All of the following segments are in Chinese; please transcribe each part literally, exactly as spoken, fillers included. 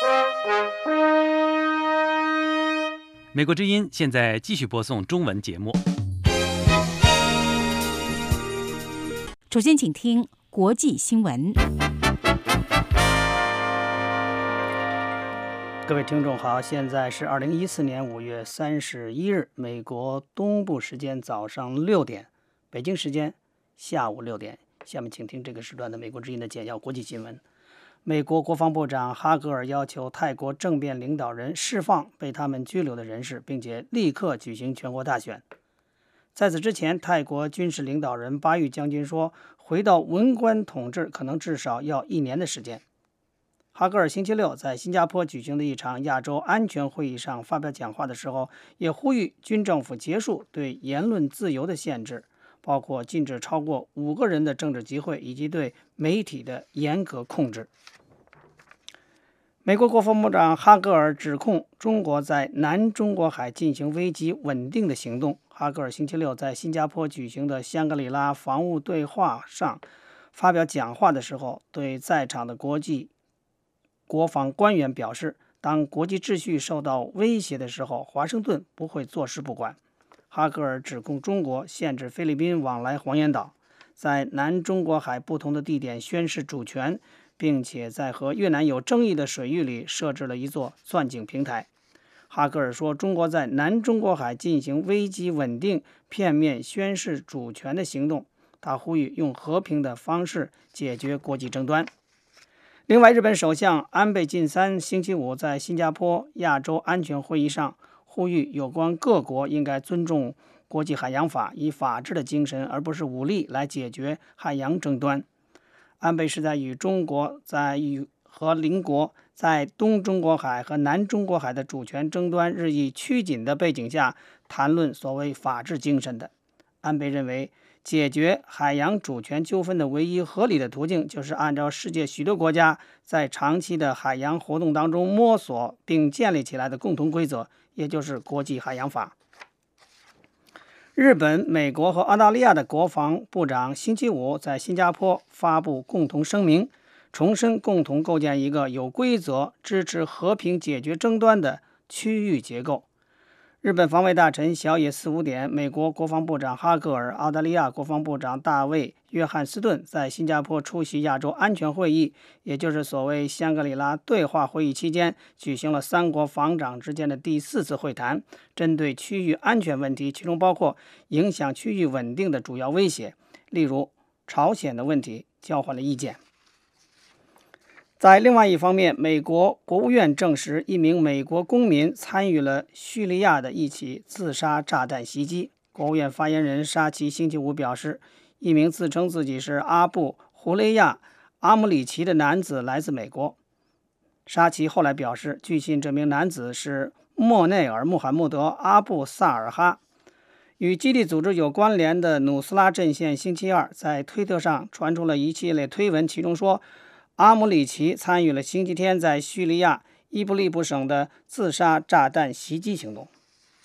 美国之音现在继续播送中文节目。 首先请听国际新闻。 各位听众好，现在是二零一四年五月三十一日，美国东部时间早上六点，北京时间下午六点。下面请听这个时段的美国之音的简要国际新闻。美国国防部长哈格尔要求泰国政变领导人释放被他们拘留的人士，并且立刻举行全国大选。在此之前，泰国军事领导人巴育将军说，回到文官统治可能至少要一年的时间。哈格尔星期六在新加坡举行的一场亚洲安全会议上发表讲话的时候，也呼吁军政府结束对言论自由的限制，包括禁止超过五个人的政治集会以及对媒体的严格控制。美国国防部长哈格尔指控中国在南中国海进行危机稳定的行动。哈格尔星期六在新加坡举行的香格里拉防务对话上发表讲话的时候，对在场的国际国防官员表示，当国际秩序受到威胁的时候，华盛顿不会坐视不管。哈格尔指控中国限制菲律宾往来黄岩岛，在南中国海不同的地点宣示主权，并且在和越南有争议的水域里设置了一座钻井平台。哈格尔说，中国在南中国海进行危机稳定、片面宣示主权的行动。他呼吁用和平的方式解决国际争端。另外，日本首相安倍晋三星期五在新加坡亚洲安全会议上呼吁有关各国应该尊重国际海洋法，以法治的精神而不是武力来解决海洋争端。安倍是在与中国在与和邻国在东中国海和南中国海的主权争端日益趋紧的背景下谈论所谓法治精神的。安倍认为，解决海洋主权纠纷的唯一合理的途径就是按照世界许多国家在长期的海洋活动当中摸索并建立起来的共同规则，也就是国际海洋法。日本、美国和澳大利亚的国防部长星期五在新加坡发布共同声明，重申共同构建一个有规则、支持和平解决争端的区域结构。日本防卫大臣小野四五点，美国国防部长哈格尔，澳大利亚国防部长大卫·约翰斯顿在新加坡出席亚洲安全会议，也就是所谓香格里拉对话会议期间，举行了三国防长之间的第四次会谈，针对区域安全问题，其中包括影响区域稳定的主要威胁，例如朝鲜的问题，交换了意见。在另外一方面，美国国务院证实一名美国公民参与了叙利亚的一起自杀炸弹袭击。国务院发言人沙奇星期五表示，一名自称自己是阿布胡雷亚·阿姆里奇的男子来自美国。沙奇后来表示，据信这名男子是莫内尔·穆罕默德·阿布萨尔哈。与基地组织有关联的努斯拉阵线星期二在推特上传出了一系列推文，其中说阿姆里奇参与了星期天在叙利亚伊布利布省的自杀炸弹袭击行动。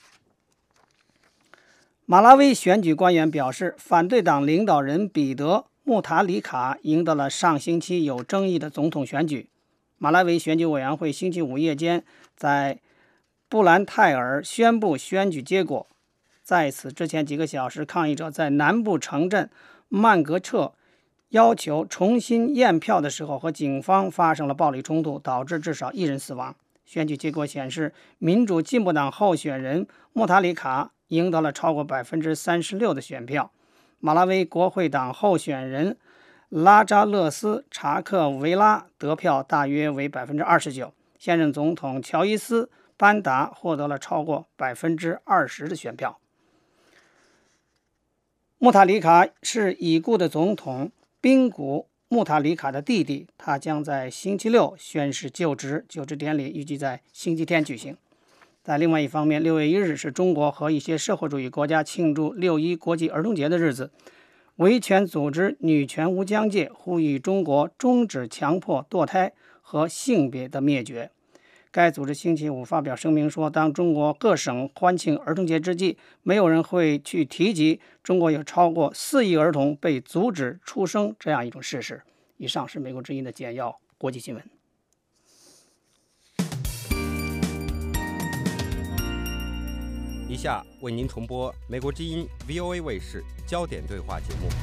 马拉维选举官员表示，反对党领导人彼得·穆塔里卡赢得了上星期有争议的总统选举。马拉维选举委员会星期五夜间在布兰泰尔宣布选举结果。在此之前几个小时，抗议者在南部城镇曼格彻要求重新验票的时候和警方发生了暴力冲突，导致至少一人死亡。选举结果显示，民主进步党候选人穆塔里卡赢得了超过 百分之三十六 的选票。马拉维国会党候选人拉扎勒斯查克维拉得票大约为 百分之二十九， 现任总统乔伊斯班达获得了超过 百分之二十 的选票。穆塔里卡是已故的总统宾古·穆塔里卡的弟弟，他将在星期六宣誓就职，就职典礼预计在星期天举行。在另外一方面，六月一日是中国和一些社会主义国家庆祝六一国际儿童节的日子。维权组织女权无疆界呼吁中国终止强迫堕胎和性别的灭绝。该组织星期五发表声明说，当中国各省欢庆儿童节之际，没有人会去提及中国有超过四亿儿童被阻止出生这样一种事实。以上是美国之音的简要国际新闻。 下为您重播美国之音 V O A 卫视焦点对话节目。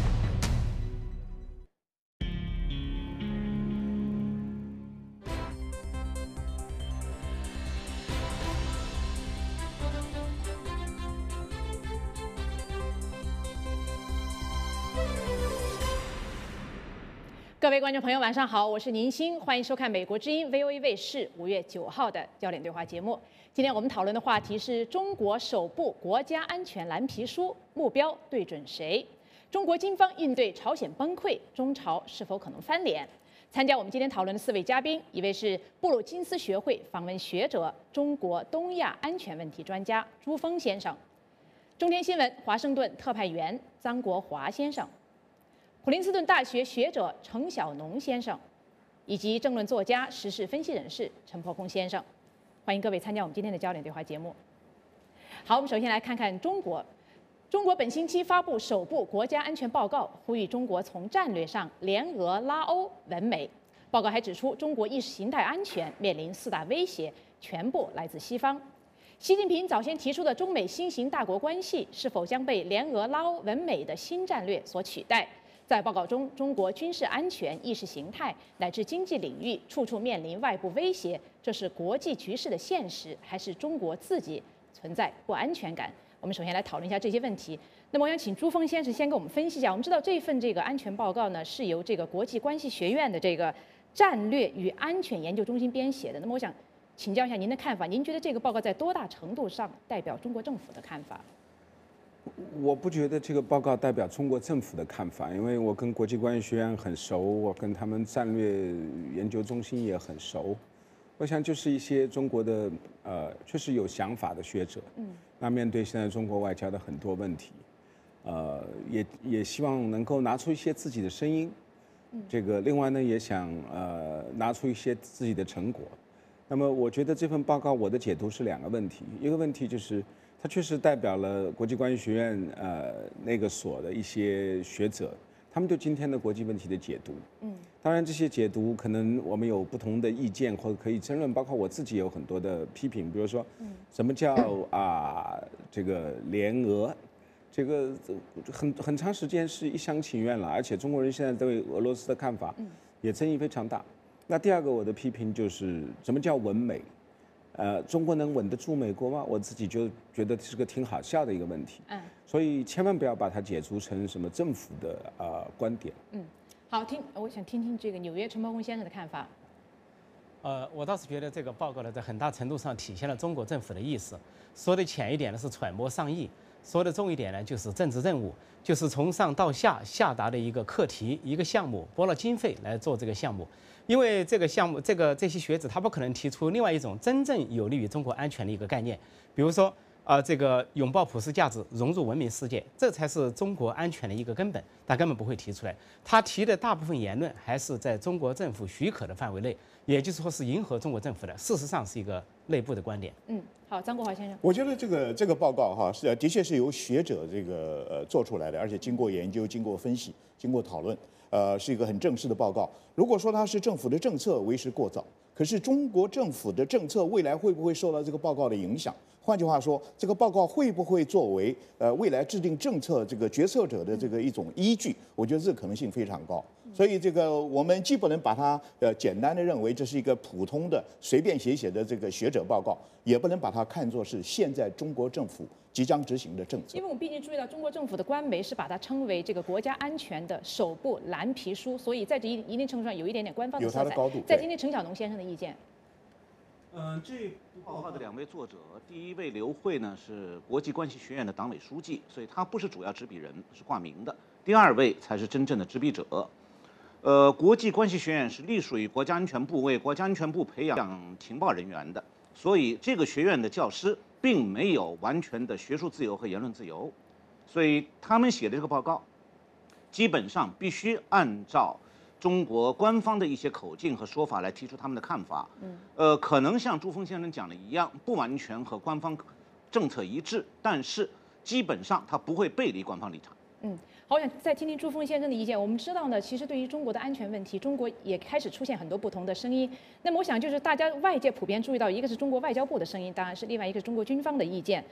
各位观众朋友，晚上好，我是宁欣，欢迎收看美国之音 V O A 卫视五月九号的焦点对话节目。今天我们讨论的话题是中国首部国家安全蓝皮书，目标对准谁？中国军方应对朝鲜崩溃，中朝是否可能翻脸？参加我们今天讨论的四位嘉宾，一位是布鲁金斯学会访问学者、中国东亚安全问题专家朱峰先生，中天新闻华盛顿特派员张国华先生，普林斯顿大学学者程晓农先生，以及政论作家、时事分析人士陈破空先生，欢迎各位参加我们今天的焦点对话节目。好，我们首先来看看中国。中国本星期发布首部国家安全报告，呼吁中国从战略上联俄拉欧稳美。报告还指出，中国意识形态安全面临四大威胁，全部来自西方。习近平早先提出的中美新型大国关系是否将被联俄拉欧稳美的新战略所取代？在报告中，中国军事安全、意识形态乃至经济领域处处面临外部威胁，这是国际局势的现实，还是中国自己存在不安全感？我们首先来讨论一下这些问题。那么，我想请朱峰先生先给我们分析一下。我们知道这份这个安全报告呢，是由这个国际关系学院的这个战略与安全研究中心编写的。那么，我想请教一下您的看法。您觉得这个报告在多大程度上代表中国政府的看法？ 我不觉得这个报告代表中国政府的看法，因为我跟国际关系学院很熟，我跟他们战略研究中心也很熟。我想就是一些中国的呃确实有想法的学者，嗯，那面对现在中国外交的很多问题，呃，也也希望能够拿出一些自己的声音，嗯，这个另外呢也想呃拿出一些自己的成果。那么我觉得这份报告我的解读是两个问题，一个问题就是它确实代表了国际关系学院呃那个所的一些学者，他们对今天的国际问题的解读。嗯，当然这些解读可能我们有不同的意见或者可以争论，包括我自己有很多的批评，比如说，什么叫啊这个联俄，这个很很长时间是一厢情愿了，而且中国人现在对俄罗斯的看法也争议非常大。那第二个我的批评就是什么叫稳美？呃，中国能稳得住美国吗？我自己就觉得是个挺好笑的一个问题。嗯，所以千万不要把它解读成什么政府的呃观点。 嗯，好，听，我想听听这个纽约陈伯公先生的看法。 呃，我倒是觉得这个报告呢，在很大程度上体现了中国政府的意思。说的浅一点呢是揣摩上意，说的重一点呢就是政治任务，就是从上到下下达的一个课题、一个项目，拨了经费来做这个项目。因为这个项目，这个这些学者他不可能提出另外一种真正有利于中国安全的一个概念，比如说，呃，这个拥抱普世价值，融入文明世界，这才是中国安全的一个根本，他根本不会提出来。他提的大部分言论还是在中国政府许可的范围内，也就是说是迎合中国政府的，事实上是一个内部的观点。 嗯，好，张国华先生， 我觉得这个这个报告哈是的确是由学者这个呃做出来的，而且经过研究、经过分析、经过讨论。呃，是一个很正式的报告。如果说它是政府的政策，为时过早。可是中国政府的政策未来会不会受到这个报告的影响？换句话说，这个报告会不会作为呃未来制定政策这个决策者的这个一种依据？我觉得这个可能性非常高。所以这个我们既不能把它呃简单的认为这是一个普通的随便写写的这个学者报告，也不能把它看作是现在中国政府即将执行的政策。 因为我们毕竟注意到中国政府的官媒是把它称为这个国家安全的首部蓝皮书，所以在这一一定程度上有一点点官方的色彩。 有它的高度。 在今天陈晓农先生的意见。 嗯，这部报告的两位作者，第一位刘慧呢是国际关系学院的党委书记，所以他不是主要执笔人，是挂名的。第二位才是真正的执笔者。呃，国际关系学院是隶属于国家安全部，为国家安全部培养情报人员的，所以这个学院的教师并没有完全的学术自由和言论自由，所以他们写的这个报告，基本上必须按照中国官方的一些口径和说法来提出他们的看法。嗯，呃，可能像朱峰先生讲的一样，不完全和官方政策一致，但是基本上他不会背离官方立场。 嗯，好，我想再听听朱峰先生的意见。我们知道呢，其实对于中国的安全问题，中国也开始出现很多不同的声音。那么我想就是大家外界普遍注意到，一个是中国外交部的声音，当然是另外一个是中国军方的意见。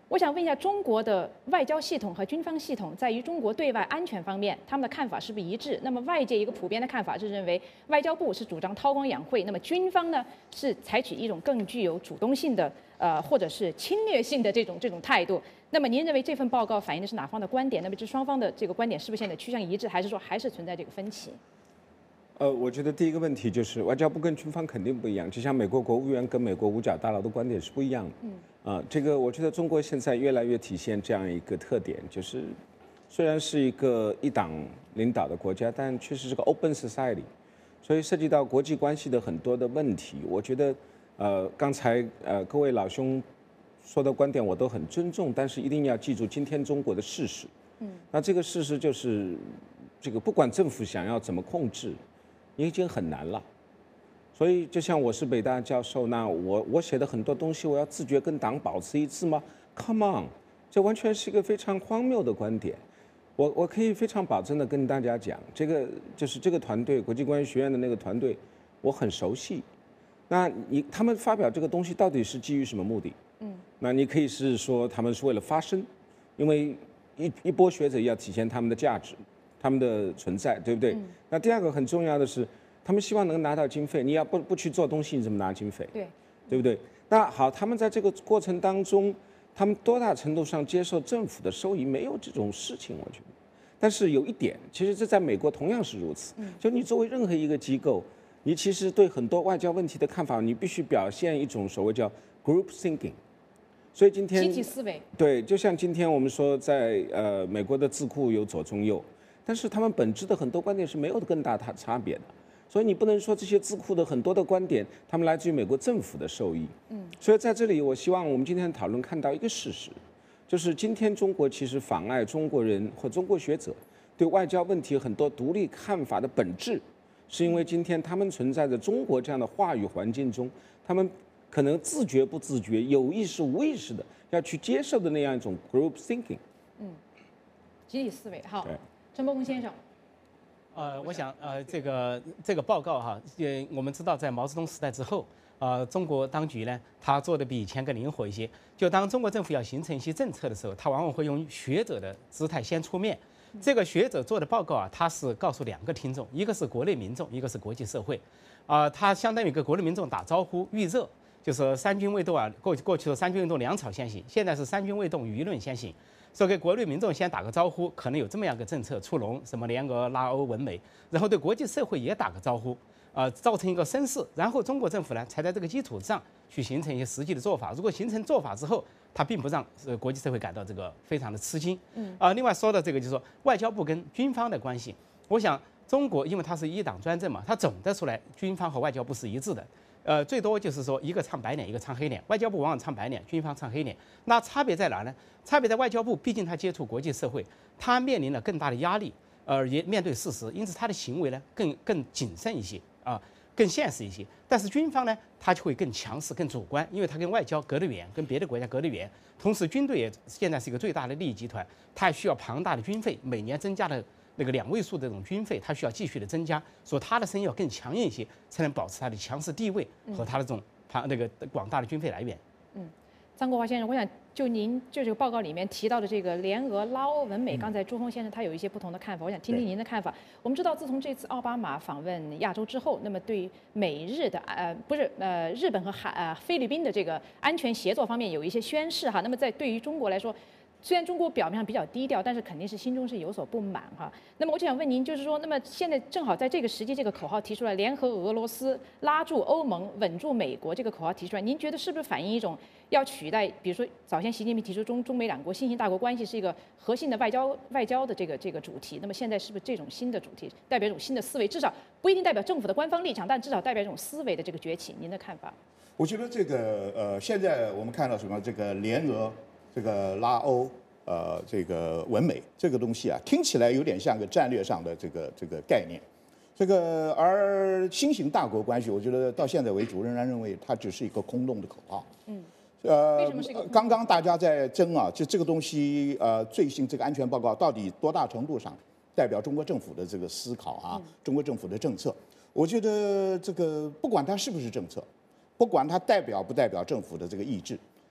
我想问一下，中国的外交系统和军方系统在于中国对外安全方面，他们的看法是不是一致？那么外界一个普遍的看法是认为，外交部是主张韬光养晦，那么军方呢是采取一种更具有主动性的，呃，或者是侵略性的这种这种态度。那么您认为这份报告反映的是哪方的观点？那么这双方的这个观点是不是现在趋向一致，还是说还是存在这个分歧？ 呃，我觉得第一个问题就是外交部跟军方肯定不一样，就像美国国务院跟美国五角大楼的观点是不一样的。嗯。啊、呃，这个我觉得中国现在越来越体现这样一个特点，就是虽然是一个一党领导的国家，但确实是个 open society， 所以涉及到国际关系的很多的问题，我觉得呃刚才呃各位老兄说的观点我都很尊重，但是一定要记住今天中国的事实。嗯。那这个事实就是，这个不管政府想要怎么控制，已经很难了，所以就像我是北大教授，那我我写的很多东西，我要自觉跟党保持一致吗 ？Come on， 这完全是一个非常荒谬的观点。我我可以非常保证的跟大家讲，这个就是这个团队，国际关系学院的那个团队，我很熟悉。那你他们发表这个东西到底是基于什么目的？嗯，那你可以是说他们是为了发声，因为一一波学者要体现他们的价值。他们的存在，对不对？嗯、那第二个很重要的是，他们希望能拿到经费。你要不不去做东西，你怎么拿经费？ 对， 对不对？那好，他们在这个过程当中，他们多大程度上接受政府的收益？没有这种事情，我觉得。但是有一点，其实这在美国同样是如此。嗯、就你作为任何一个机构，你其实对很多外交问题的看法，你必须表现一种所谓叫 group thinking。所以今天集体思维。 对，就像今天我们说在，在呃美国的智库有左中右。但是他们本质的很多观点是没有更大差差别的，所以你不能说这些智库的很多的观点，他们来自于美国政府的受益。嗯，所以在这里，我希望我们今天讨论看到一个事实，就是今天中国其实妨碍中国人或中国学者对外交问题很多独立看法的本质，是因为今天他们存在着中国这样的话语环境中，他们可能自觉不自觉、有意识无意识的要去接受的那样一种 group thinking。 嗯，集体思维，好。陈伯宏先生， 呃，我想，呃，这个这个报告哈，呃，我们知道在毛泽东时代之后，呃，中国当局呢，他做的比以前更灵活一些。就当中国政府要形成一些政策的时候，他往往会用学者的姿态先出面。这个学者做的报告啊，他是告诉两个听众，一个是国内民众，一个是国际社会，啊、呃，他相当于给国内民众打招呼预热，就是三军未动啊，过过去的三军未动，粮草先行，现在是三军未动，舆论先行。说给国内民众先打个招呼，可能有这么样个政策出笼，什么联俄、拉欧、文美，然后对国际社会也打个招呼，呃，造成一个声势，然后中国政府呢才在这个基础上去形成一些实际的做法。如果形成做法之后，它并不让呃国际社会感到这个非常的吃惊。嗯。啊、呃，另外说的这个就是说外交部跟军方的关系，我想中国因为它是一党专政嘛，它总的出来军方和外交部是一致的。呃，最多就是说一个唱白脸，一个唱黑脸。外交部往往唱白脸，军方唱黑脸。那差别在哪呢？差别在外交部，毕竟他接触国际社会，他面临了更大的压力，呃，也面对事实，因此他的行为呢更更谨慎一些啊、呃，更现实一些。但是军方呢，他就会更强势、更主观，因为他跟外交隔得远，跟别的国家隔得远。同时，军队也现在是一个最大的利益集团，它还需要庞大的军费，每年增加的那个两位数的这种军费，它需要继续的增加，所以它的声音要更强硬一些，才能保持它的强势地位和它的这种庞那个广大的军费来源。 嗯，张国华先生，我想就您就这个报告里面提到的这个联俄、拉欧、文美，刚才朱峰先生他有一些不同的看法，我想听听您的看法。我们知道，自从这次奥巴马访问亚洲之后，那么对美日的呃不是呃日本和韩呃菲律宾的这个安全协作方面有一些宣示哈。那么在对于中国来说，虽然中国表面上比较低调，但是肯定是心中是有所不满哈。那么我就想问您，就是说，那么现在正好在这个时机，这个口号提出来，联合俄罗斯、拉住欧盟、稳住美国，这个口号提出来，您觉得是不是反映一种要取代，比如说早先习近平提出中中美两国新型大国关系是一个核心的外交外交的这个这个主题？那么现在是不是这种新的主题代表一种新的思维？至少不一定代表政府的官方立场，但至少代表一种思维的这个崛起。您的看法？ 我觉得这个呃，现在我们看到什么？这个联俄、这个拉欧。呃，这个文美这个东西啊，听起来有点像个战略上的这个这个概念，这个而新型大国关系，我觉得到现在为止仍然认为它只是一个空洞的口号。嗯，呃， 为什么是一个空洞？ 刚刚大家在争啊，就这个东西，呃，最新这个安全报告到底多大程度上代表中国政府的这个思考啊，嗯、中国政府的政策？我觉得这个不管它是不是政策，不管它代表不代表政府的这个意志。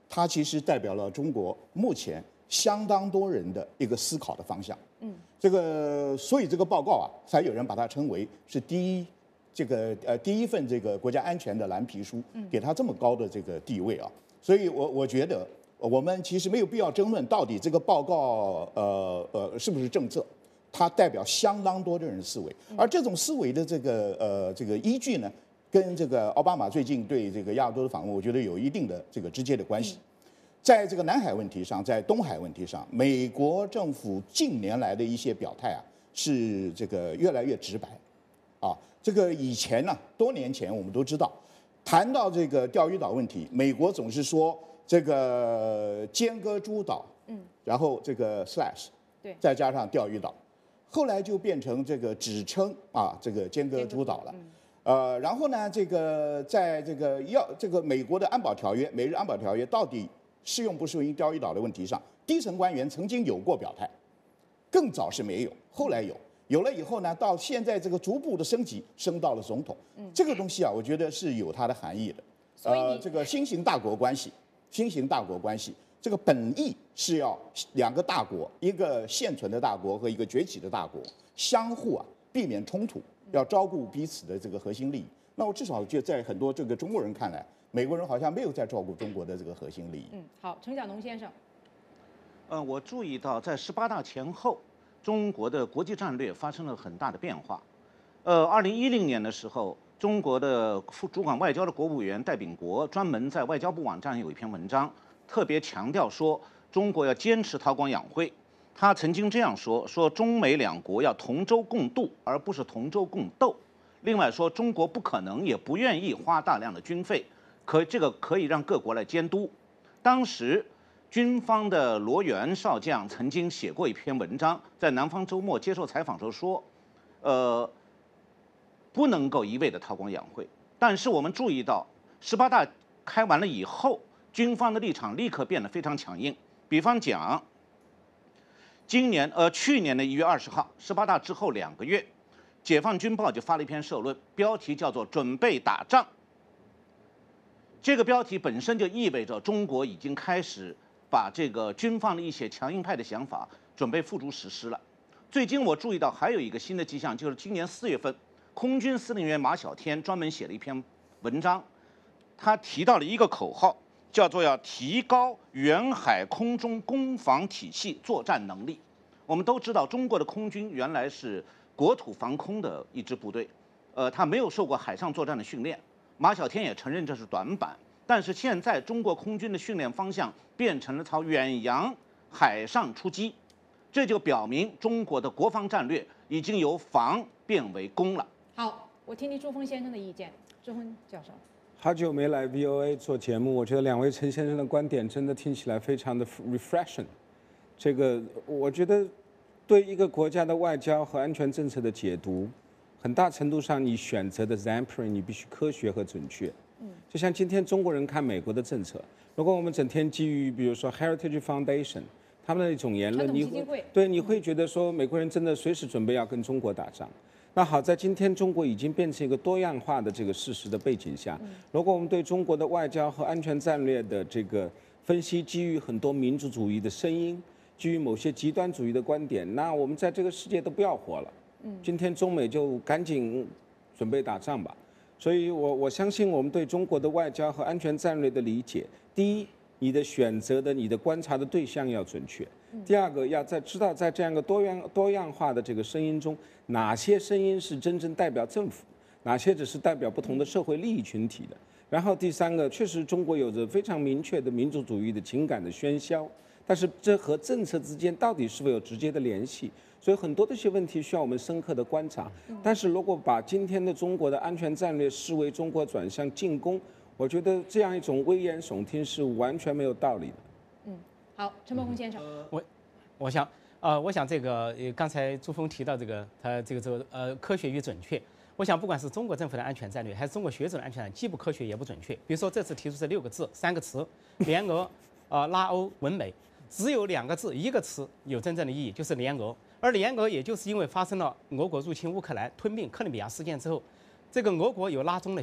它其实代表了中国目前相当多人的一个思考的方向。嗯，这个所以这个报告啊，才有人把它称为是第一这个呃第一份这个国家安全的蓝皮书，给它这么高的这个地位啊。所以我我觉得我们其实没有必要争论到底这个报告呃呃是不是政策，它代表相当多的人的思维，而这种思维的这个呃这个依据呢，跟这个奥巴马最近对这个亚洲的访问，我觉得有一定的这个直接的关系。在这个南海问题上，在东海问题上，美国政府近年来的一些表态啊，是这个越来越直白，啊，这个以前呢，多年前我们都知道，谈到这个钓鱼岛问题，美国总是说这个尖阁诸岛，嗯，然后这个 slash， 对，再加上钓鱼岛，后来就变成这个只称啊这个尖阁诸岛了。呃，然后呢，这个在这个要这个美国的安保条约，美日安保条约到底适用不适用于钓鱼岛的问题上，低层官员曾经有过表态，更早是没有，后来有，有了以后呢，到现在这个逐步的升级，升到了总统。嗯，这个东西啊，我觉得是有它的含义的。呃，这个新型大国关系，新型大国关系，这个本意是要两个大国，一个现存的大国和一个崛起的大国，相互啊避免冲突，要照顾彼此的这个核心利益。那我至少就在很多这个中国人看来，美国人好像没有在照顾中国的这个核心利益。 嗯，好，陈小农先生。 呃，我注意到在十八大前后，中国的国际战略发生了很大的变化。呃，二零一零年的时候，中国的副主管外交的国务员戴秉国专门在外交部网站有一篇文章，特别强调说中国要坚持韬光养晦。他曾经这样说：说中美两国要同舟共渡，而不是同舟共斗。另外说，中国不可能也不愿意花大量的军费，可这个可以让各国来监督。当时军方的罗源少将曾经写过一篇文章，在南方周末接受采访时候说，呃，不能够一味的韬光养晦。但是我们注意到，十八大开完了以后，军方的立场立刻变得非常强硬。比方讲，今年呃去年的一月二十号，十八大之后两个月，解放军报就发了一篇社论，标题叫做“准备打仗”。这个标题本身就意味着中国已经开始把这个军方的一些强硬派的想法准备付诸实施了。最近我注意到还有一个新的迹象，就是今年四月份，空军司令员马晓天专门写了一篇文章，他提到了一个口号，叫做要提高远海空中攻防体系作战能力。我们都知道，中国的空军原来是国土防空的一支部队，呃，他没有受过海上作战的训练。马晓天也承认这是短板，但是现在中国空军的训练方向变成了朝远洋、海上出击，这就表明中国的国防战略已经由防变为攻了。 好，我听听朱峰先生的意见。朱峰教授， 好久没来 V O A 做节目，我觉得两位陈先生的观点真的听起来非常的 refreshing。这个我觉得对一个国家的外交和安全政策的解读，很大程度上你选择的 exemplary 你必须科学和准确。嗯，就像今天中国人看美国的政策，如果我们整天基于比如说 Heritage Foundation 他们的一种言论，你会对你会觉得说美国人真的随时准备要跟中国打仗。那好在今天中国已经变成一个多样化的这个事实的背景下，如果我们对中国的外交和安全战略的这个分析基于很多民族主义的声音，基于某些极端主义的观点，那我们在这个世界都不要活了。今天中美就赶紧准备打仗吧。所以我我相信我们对中国的外交和安全战略的理解，第一，你的选择的你的观察的对象要准确；第二个，要在知道在这样一个多样多样化的这个声音中，哪些声音是真正代表政府，哪些只是代表不同的社会利益群体的。然后第三个，确实中国有着非常明确的民族主义的情感的喧嚣，但是这和政策之间到底是否有直接的联系？所以很多的一些问题需要我们深刻的观察。但是如果把今天的中国的安全战略视为中国转向进攻，我觉得这样一种危言耸听是完全没有道理的。 嗯，好，陈伯宏先生， 我我想呃，我想这个呃，刚才朱峰提到这个他这个这个呃科学与准确。我想，不管是中国政府的安全战略，还是中国学者的安全战略，既不科学也不准确。比如说，这次提出这六个字、三个词：联俄、呃拉欧、文美，只有两个字、一个词有真正的意义，就是联俄。而联俄，也就是因为发生了俄国入侵乌克兰、吞并克里米亚事件之后，这个俄国有拉中的需要，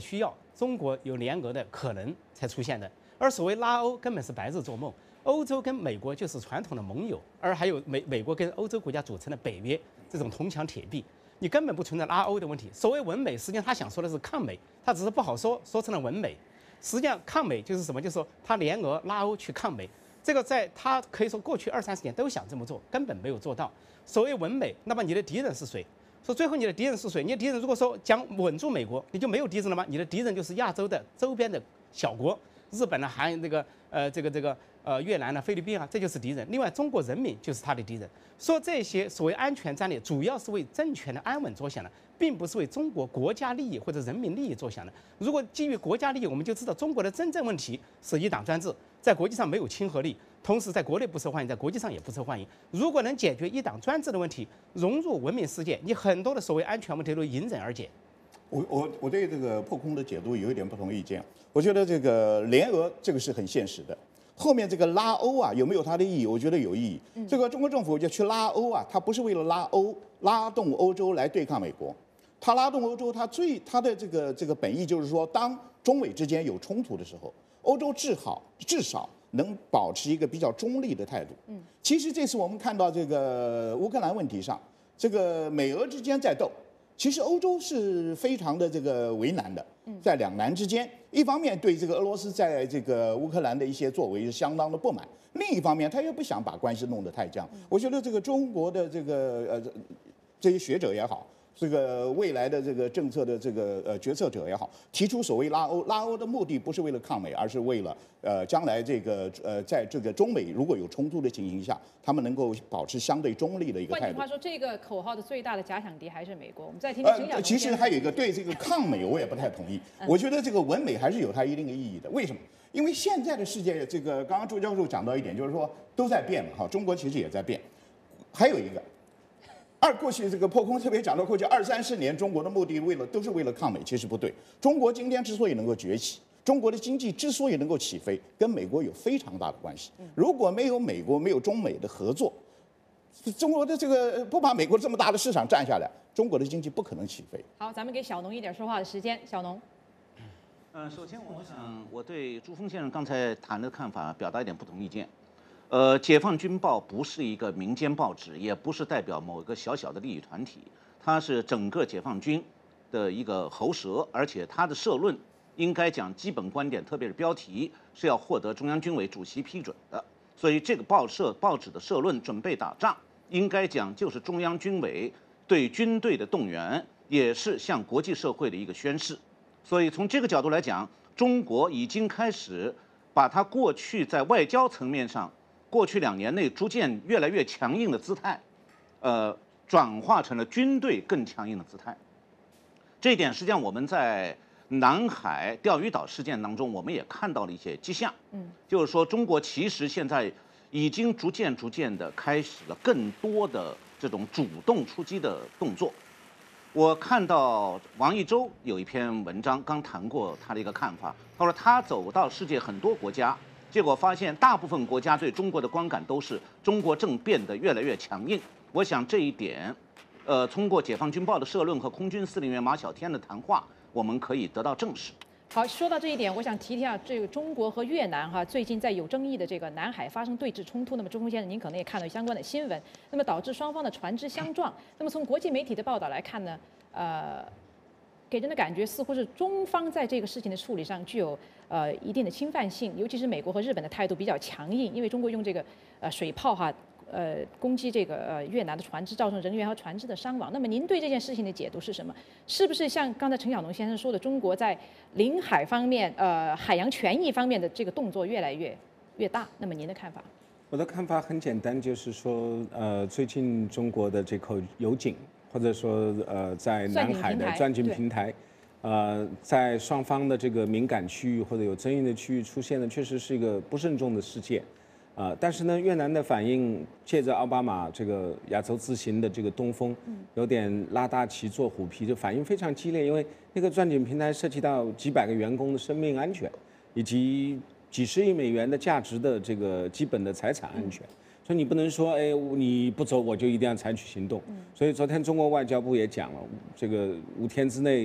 中国有联俄的可能才出现的。而所谓拉欧根本是白日做梦，欧洲跟美国就是传统的盟友，而还有美美国跟欧洲国家组成的北约这种铜墙铁壁，你根本不存在拉欧的问题。所谓文美，实际上他想说的是抗美，他只是不好说，说成了文美。实际上抗美就是什么？就是说他联俄拉欧去抗美，这个在他可以说过去二三十年都想这么做，根本没有做到。所谓文美，那么你的敌人是谁？说最后你的敌人是谁？你的敌人如果说讲稳住美国，你就没有敌人了吗？你的敌人就是亚洲的周边的小国。日本呢，还那个呃，这个这个呃，越南呢、菲律宾啊，这就是敌人。另外，中国人民就是他的敌人。说这些所谓安全战略，主要是为政权的安稳着想的，并不是为中国国家利益或者人民利益着想的。如果基于国家利益，我们就知道中国的真正问题是一党专制，在国际上没有亲和力，同时在国内不受欢迎，在国际上也不受欢迎。如果能解决一党专制的问题，融入文明世界，你很多的所谓安全问题都迎刃而解。 我我我对这个破空的解读有一点不同意见。我觉得这个联俄这个是很现实的，后面这个拉欧啊有没有它的意义？我觉得有意义。这个中国政府就去拉欧啊，它不是为了拉欧拉动欧洲来对抗美国，它拉动欧洲，它最它的这个这个本意就是说，当中美之间有冲突的时候，欧洲至好至少能保持一个比较中立的态度。嗯，其实这次我们看到这个乌克兰问题上，这个美俄之间在斗。其实欧洲是非常的这个为难的，在两难之间，一方面对这个俄罗斯在这个乌克兰的一些作为是相当的不满，另一方面他又不想把关系弄得太僵。我觉得这个中国的这个呃这些学者也好，这个未来的这个政策的这个呃决策者也好，提出所谓拉欧，拉欧的目的不是为了抗美，而是为了呃将来这个呃在这个中美如果有冲突的情形下，他们能够保持相对中立的一个态度。 换句话说，这个口号的最大的假想敌还是美国。我们再听听陈晓东。 呃，其实还有一个对这个抗美我也不太同意，我觉得这个文美还是有它一定的意义的。为什么？因为现在的世界，这个刚刚周教授讲到一点，就是说都在变嘛，哈，中国其实也在变。还有一个。二过去这个破空特别讲到过去二三十年，中国的目的为了都是为了抗美，其实不对。中国今天之所以能够崛起，中国的经济之所以能够起飞，跟美国有非常大的关系。如果没有美国，没有中美的合作，中国的这个不把美国这么大的市场占下来，中国的经济不可能起飞。 好，咱们给小农一点说话的时间，小农。 嗯、呃，首先我想我对朱峰先生刚才谈的看法表达一点不同意见。呃，解放军报不是一个民间报纸，也不是代表某个小小的利益团体，它是整个解放军的一个喉舌，而且它的社论应该讲基本观点，特别是标题是要获得中央军委主席批准的。所以这个报社报纸的社论准备打仗，应该讲就是中央军委对军队的动员，也是向国际社会的一个宣示。所以从这个角度来讲，中国已经开始把它过去在外交层面上。过去两年内逐渐越来越强硬的姿态，呃，转化成了军队更强硬的姿态。这一点实际上我们在南海钓鱼岛事件当中，我们也看到了一些迹象。嗯，就是说中国其实现在已经逐渐逐渐的开始了更多的这种主动出击的动作。我看到王一舟有一篇文章，刚谈过他的一个看法，他说他走到世界很多国家。结果发现，大部分国家对中国的观感都是中国正变得越来越强硬。我想这一点，呃，通过解放军报的社论和空军司令员马晓天的谈话，我们可以得到证实。 好，说到这一点，我想提提啊，这个中国和越南哈，最近在有争议的这个南海发生对峙冲突。那么，周峰先生，您可能也看到相关的新闻，那么导致双方的船只相撞。那么从国际媒体的报道来看呢，呃。给人的感觉似乎是中方在这个事情的处理上具有呃一定的侵犯性，尤其是美国和日本的态度比较强硬，因为中国用这个呃水炮哈呃攻击这个呃越南的船只，造成人员和船只的伤亡。那么您对这件事情的解读是什么？是不是像刚才陈晓东先生说的，中国在领海方面呃海洋权益方面的这个动作越来越越大？那么您的看法？ 我的看法很简单，就是说呃最近中国的这口油井。或者说，呃，在南海的钻井平台，呃，在双方的这个敏感区域或者有争议的区域出现的，确实是一个不慎重的事件，啊、呃，但是呢，越南的反应借着奥巴马这个亚洲之行的这个东风，有点拉大旗做虎皮，就反应非常激烈，因为那个钻井平台涉及到几百个员工的生命安全，以及几十亿美元的价值的这个基本的财产安全。嗯所以你不能说，哎，你不走我就一定要采取行动。所以昨天中国外交部也讲了，这个五天之内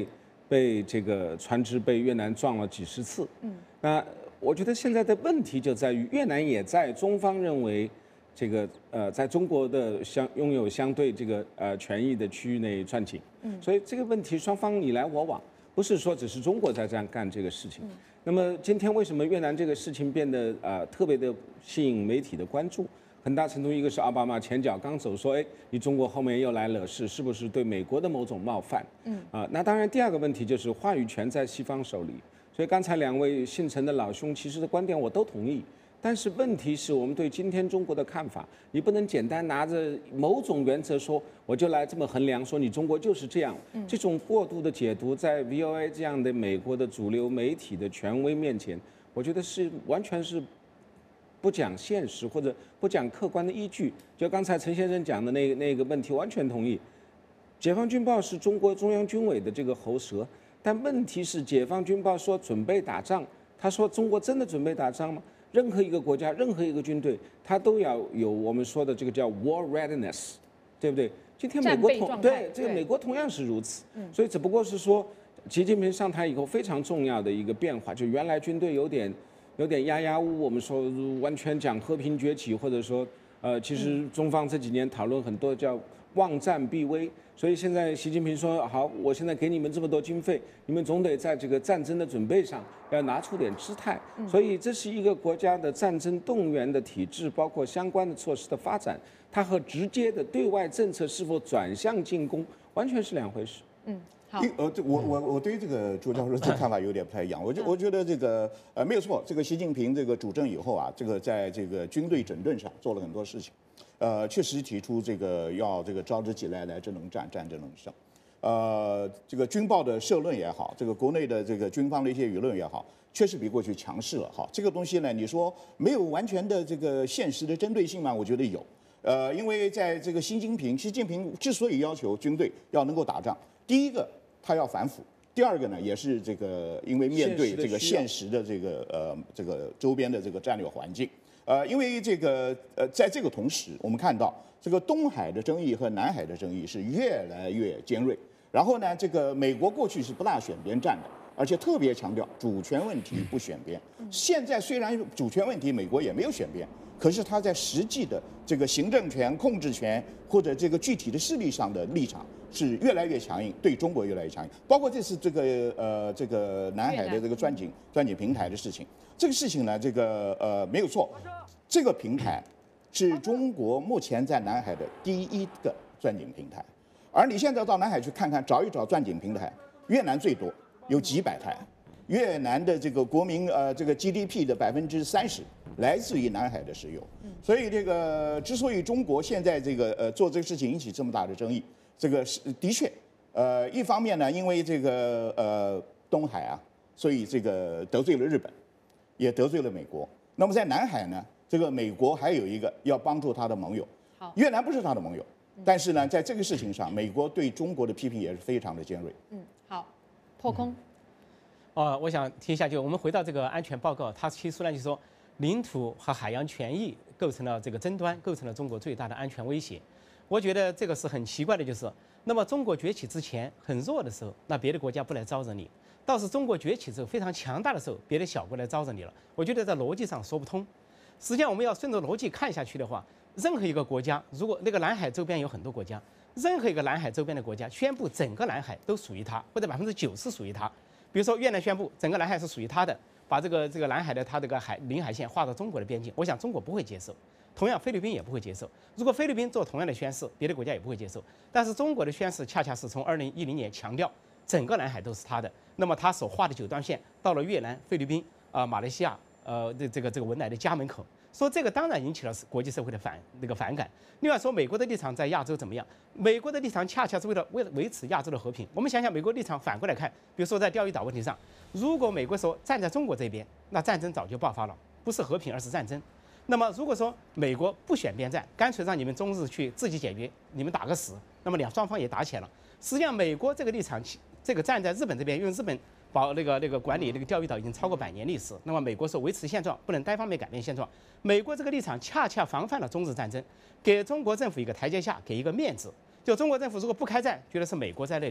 被这个船只被越南撞了几十次。嗯，那我觉得现在的问题就在于越南也在中方认为这个呃在中国的相拥有相对这个呃权益的区域内钻井。嗯，所以这个问题双方你来我往，不是说只是中国在这样干这个事情。嗯，那么今天为什么越南这个事情变得呃特别的吸引媒体的关注？很大程度一个是奥巴马前脚刚走说，哎，你中国后面又来惹事，是不是对美国的某种冒犯？嗯啊，那当然第二个问题就是话语权在西方手里。所以刚才两位姓陈的老兄其实的观点我都同意，但是问题是我们对今天中国的看法，你不能简单拿着某种原则说我就来这么衡量，说你中国就是这样。嗯，这种过度的解读在 V O A 这样的美国的主流媒体的权威面前，我觉得是完全是不讲现实或者不讲客观的依据。就刚才陈先生讲的那个那个问题，完全同意。解放军报是中国中央军委的这个喉舌，但问题是解放军报说准备打仗，他说中国真的准备打仗吗？任何一个国家，任何一个军队，他都要有我们说的这个叫 war readiness， 对不对？今天美国同对这个美国同样是如此，所以只不过是说，习近平上台以后非常重要的一个变化，就原来军队有点有点压压乌，我们说完全讲和平崛起，或者说呃，其实中方这几年讨论很多叫望战必危。所以现在习近平说好，我现在给你们这么多经费，你们总得在这个战争的准备上要拿出点姿态。所以这是一个国家的战争动员的体制，包括相关的措施的发展，它和直接的对外政策是否转向进攻完全是两回事。 嗯。好， 呃，我我我对于这个朱教授的看法有点不太一样。我觉我觉得这个呃没有错，这个习近平这个主政以后啊，这个在这个军队整顿上做了很多事情。呃，确实提出这个要这个招之即来，来之能战，战之能胜。呃，这个军报的社论也好，这个国内的这个军方的一些舆论也好，确实比过去强势了哈。这个东西呢，你说没有完全的这个现实的针对性吗？我觉得有。呃，因为在这个习近平，习近平之所以要求军队要能够打仗，第一个他要反腐。第二个呢，也是这个因为面对这个现实的这个呃这个周边的这个战略环境。呃，因为这个呃，在这个同时，我们看到这个东海的争议和南海的争议是越来越尖锐。然后呢，这个美国过去是不大选边站的，而且特别强调主权问题不选边。现在虽然主权问题美国也没有选边，可是他在实际的这个行政权、控制权或者这个具体的势力上的立场是越来越强硬，对中国越来越强硬。包括这次这个呃这个南海的这个钻井钻井平台的事情，这个事情呢，这个呃没有错。这个平台是中国目前在南海的第一个钻井平台，而你现在到南海去看看，找一找钻井平台，越南最多，有几百台。越南的这个国民呃这个 G D P 的百分之三十来自于南海的石油，所以这个之所以中国现在这个呃做这个事情引起这么大的争议，这个是的确，呃一方面呢，因为这个呃东海啊，所以这个得罪了日本，也得罪了美国。那么在南海呢？这个美国还有一个要帮助他的盟友，越南不是他的盟友，但是呢，在这个事情上，美国对中国的批评也是非常的尖锐。 嗯，好，破空。 哦，我想提一下，就我们回到这个安全报告，它提出来就说，领土和海洋权益构成了这个争端，构成了中国最大的安全威胁。我觉得这个是很奇怪的，就是那么中国崛起之前很弱的时候，那别的国家不来招惹你；倒是中国崛起之后非常强大的时候，别的小国来招惹你了。我觉得在逻辑上说不通。实际上，我们要顺着逻辑看下去的话，任何一个国家，如果那个南海周边有很多国家，任何一个南海周边的国家宣布整个南海都属于它，或者百分之九十属于它，比如说越南宣布整个南海是属于它的，把这个这个南海的它这个海领海线划到中国的边境，我想中国不会接受，同样菲律宾也不会接受。如果菲律宾做同样的宣誓，别的国家也不会接受。但是中国的宣誓恰恰是从二零一零年强调整个南海都是它的，那么它所画的九段线到了越南、菲律宾啊、呃、马来西亚。呃，这这个这个文莱的家门口，说这个当然引起了国际社会的反那个反感。另外说，美国的立场在亚洲怎么样？美国的立场恰恰是为了为了维持亚洲的和平。我们想想，美国立场反过来看，比如说在钓鱼岛问题上，如果美国说站在中国这边，那战争早就爆发了，不是和平而是战争。那么如果说美国不选边站，干脆让你们中日去自己解决，你们打个死，那么两双方也打起来了。实际上，美国这个立场，这个站在日本这边，因为日本。保那个那个管理那个钓鱼岛已经超过百年历史，那么美国说维持现状，不能单方面改变现状。美国这个立场恰恰防范了中日战争，给中国政府一个台阶下，给一个面子。就中国政府如果不开战，觉得是美国在那里；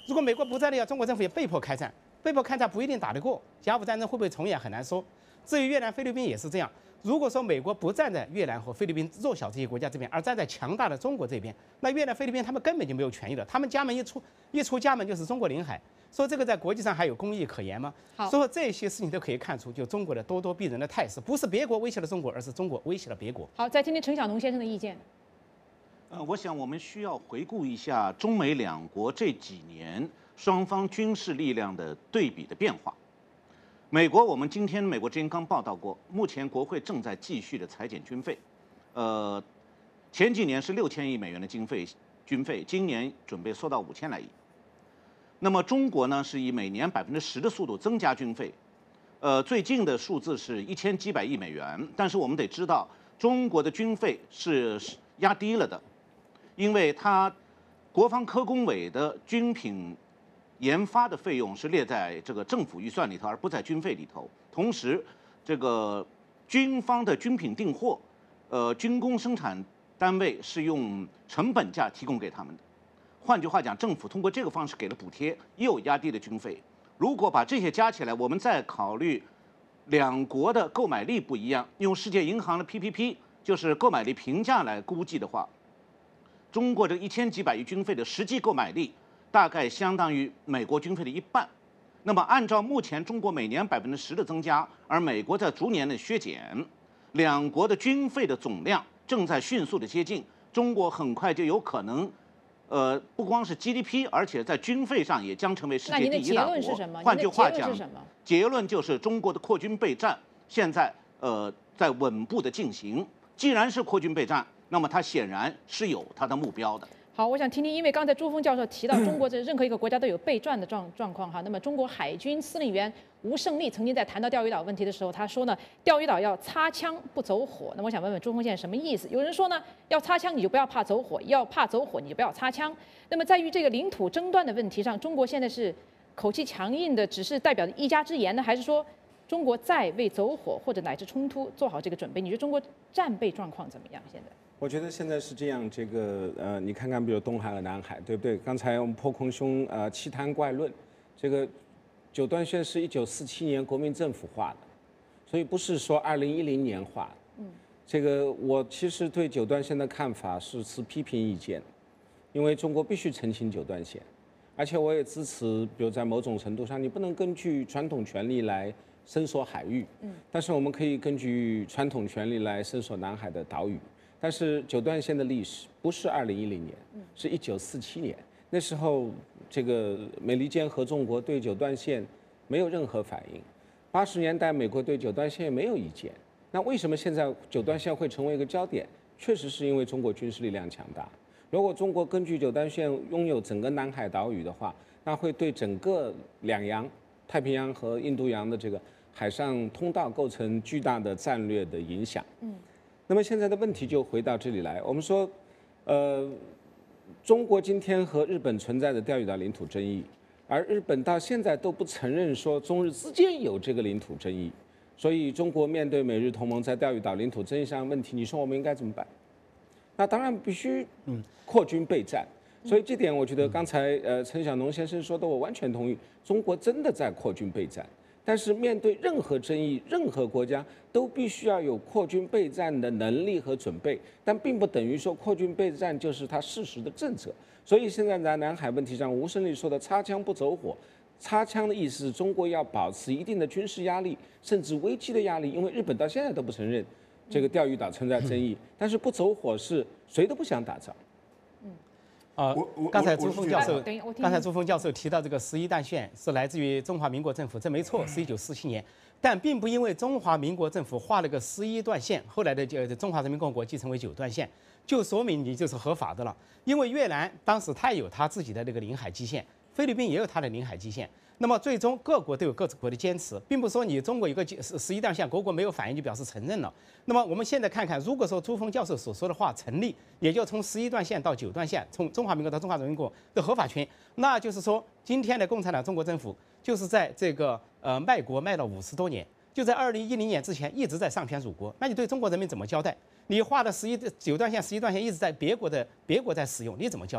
如果美国不在的话，中国政府也被迫开战，被迫开战不一定打得过，甲午战争会不会重演很难说。至于越南、菲律宾也是这样。如果说美国不站在越南和菲律宾弱小这些国家这边，而站在强大的中国这边，那越南、菲律宾他们根本就没有权益了，他们家门一出一出家门就是中国领海。说这个在国际上还有公义可言吗？所以这些事情都可以看出，就中国的咄咄逼人的态势，不是别国威胁了中国，而是中国威胁了别国。 好，再听听陈小农先生的意见。 呃，我想我们需要回顾一下中美两国这几年双方军事力量的对比的变化。美国，我们今天美国之音刚报道过，目前国会正在继续的裁减军费，呃，前几年是六千亿美元的经费军费，今年准备缩到五千来亿。那么中国呢，是以每年百分之十的速度增加军费，呃，最近的数字是一千几百亿美元。但是我们得知道，中国的军费是压低了的，因为它国防科工委的军品研发的费用是列在这个政府预算里头，而不在军费里头。同时，这个军方的军品订货，呃，军工生产单位是用成本价提供给他们的。换句话讲，政府通过这个方式给了补贴，又压低了军费。如果把这些加起来，我们再考虑两国的购买力不一样，用世界银行的 P P P， 就是购买力评价来估计的话，中国这一千几百亿军费的实际购买力大概相当于美国军费的一半。那么按照目前中国每年百分之十的增加，而美国在逐年的削减，两国的军费的总量正在迅速的接近，中国很快就有可能。呃，不光是 G D P， 而且在军费上也将成为世界第一大国。 那您的结论是什么？ 换句话讲， 结论就是中国的扩军备战现在呃在稳步的进行。既然是扩军备战，那么它显然是有它的目标的。 好，我想听听，因为刚才朱峰教授提到中国这任何一个国家都有备战的状状况哈。那么中国海军司令员吴胜利曾经在谈到钓鱼岛问题的时候，他说呢，钓鱼岛要擦枪不走火。那我想问问朱峰先生什么意思？有人说呢，要擦枪你就不要怕走火，要怕走火你就不要擦枪。那么在于这个领土争端的问题上，中国现在是口气强硬的，只是代表一家之言呢，还是说中国在为走火或者乃至冲突做好这个准备？你觉得中国战备状况怎么样？现在？ 我觉得现在是这样，这个呃，你看看，比如东海和南海，对不对？刚才我们破空兄呃奇谈怪论，这个九段线是一九四七年国民政府画的，所以不是说二零一零年画的。嗯，这个我其实对九段线的看法是持批评意见，因为中国必须澄清九段线，而且我也支持，比如在某种程度上，你不能根据传统权利来伸缩海域，嗯，但是我们可以根据传统权利来伸缩南海的岛屿。但是九段线的历史不是二零一零年，是一九四七年。那时候，这个美利坚合众国对九段线没有任何反应。八十年代，美国对九段线也没有意见。那为什么现在九段线会成为一个焦点？确实是因为中国军事力量强大。如果中国根据九段线拥有整个南海岛屿的话，那会对整个两洋、太平洋和印度洋的这个海上通道构成巨大的战略的影响。嗯。那么现在的问题就回到这里来，我们说，呃，中国今天和日本存在着钓鱼岛领土争议，而日本到现在都不承认说中日之间有这个领土争议，所以中国面对美日同盟在钓鱼岛领土争议上的问题，你说我们应该怎么办？那当然必须嗯扩军备战，所以这点我觉得刚才呃陈小农先生说的我完全同意，中国真的在扩军备战。但是面对任何争议，任何国家都必须要有扩军备战的能力和准备，但并不等于说扩军备战就是它事实的政策。所以现在在南海问题上，吴胜利说的擦枪不走火，擦枪的意思是中国要保持一定的军事压力，甚至危机的压力，因为日本到现在都不承认这个钓鱼岛存在争议，但是不走火是谁都不想打仗。 呃，刚才朱峰教授， 听听刚才朱峰教授提到这个十一段线是来自于中华民国政府，这没错，是一九四七年，但并不因为中华民国政府画了个十一段线，后来的就中华人民共和国继承为九段线，就说明你就是合法的了。因为越南当时它有它自己的那个领海基线，菲律宾也有它的领海基线。那么最终各国都有各自国的坚持，并不是说你中国有个十十一段线，各国没有反应就表示承认了。那么我们现在看看，如果说朱峰教授所说的话成立，也就从十一段线到九段线，从中华民国到中华人民共和国的合法权，那就是说今天的共产党中国政府就是在这个呃卖国卖了五十多年，就在二零一零年之前一直在上骗祖国。那你对中国人民怎么交代？你画的十一九段线、十一段线一直在别国的别国在使用，你怎么交代？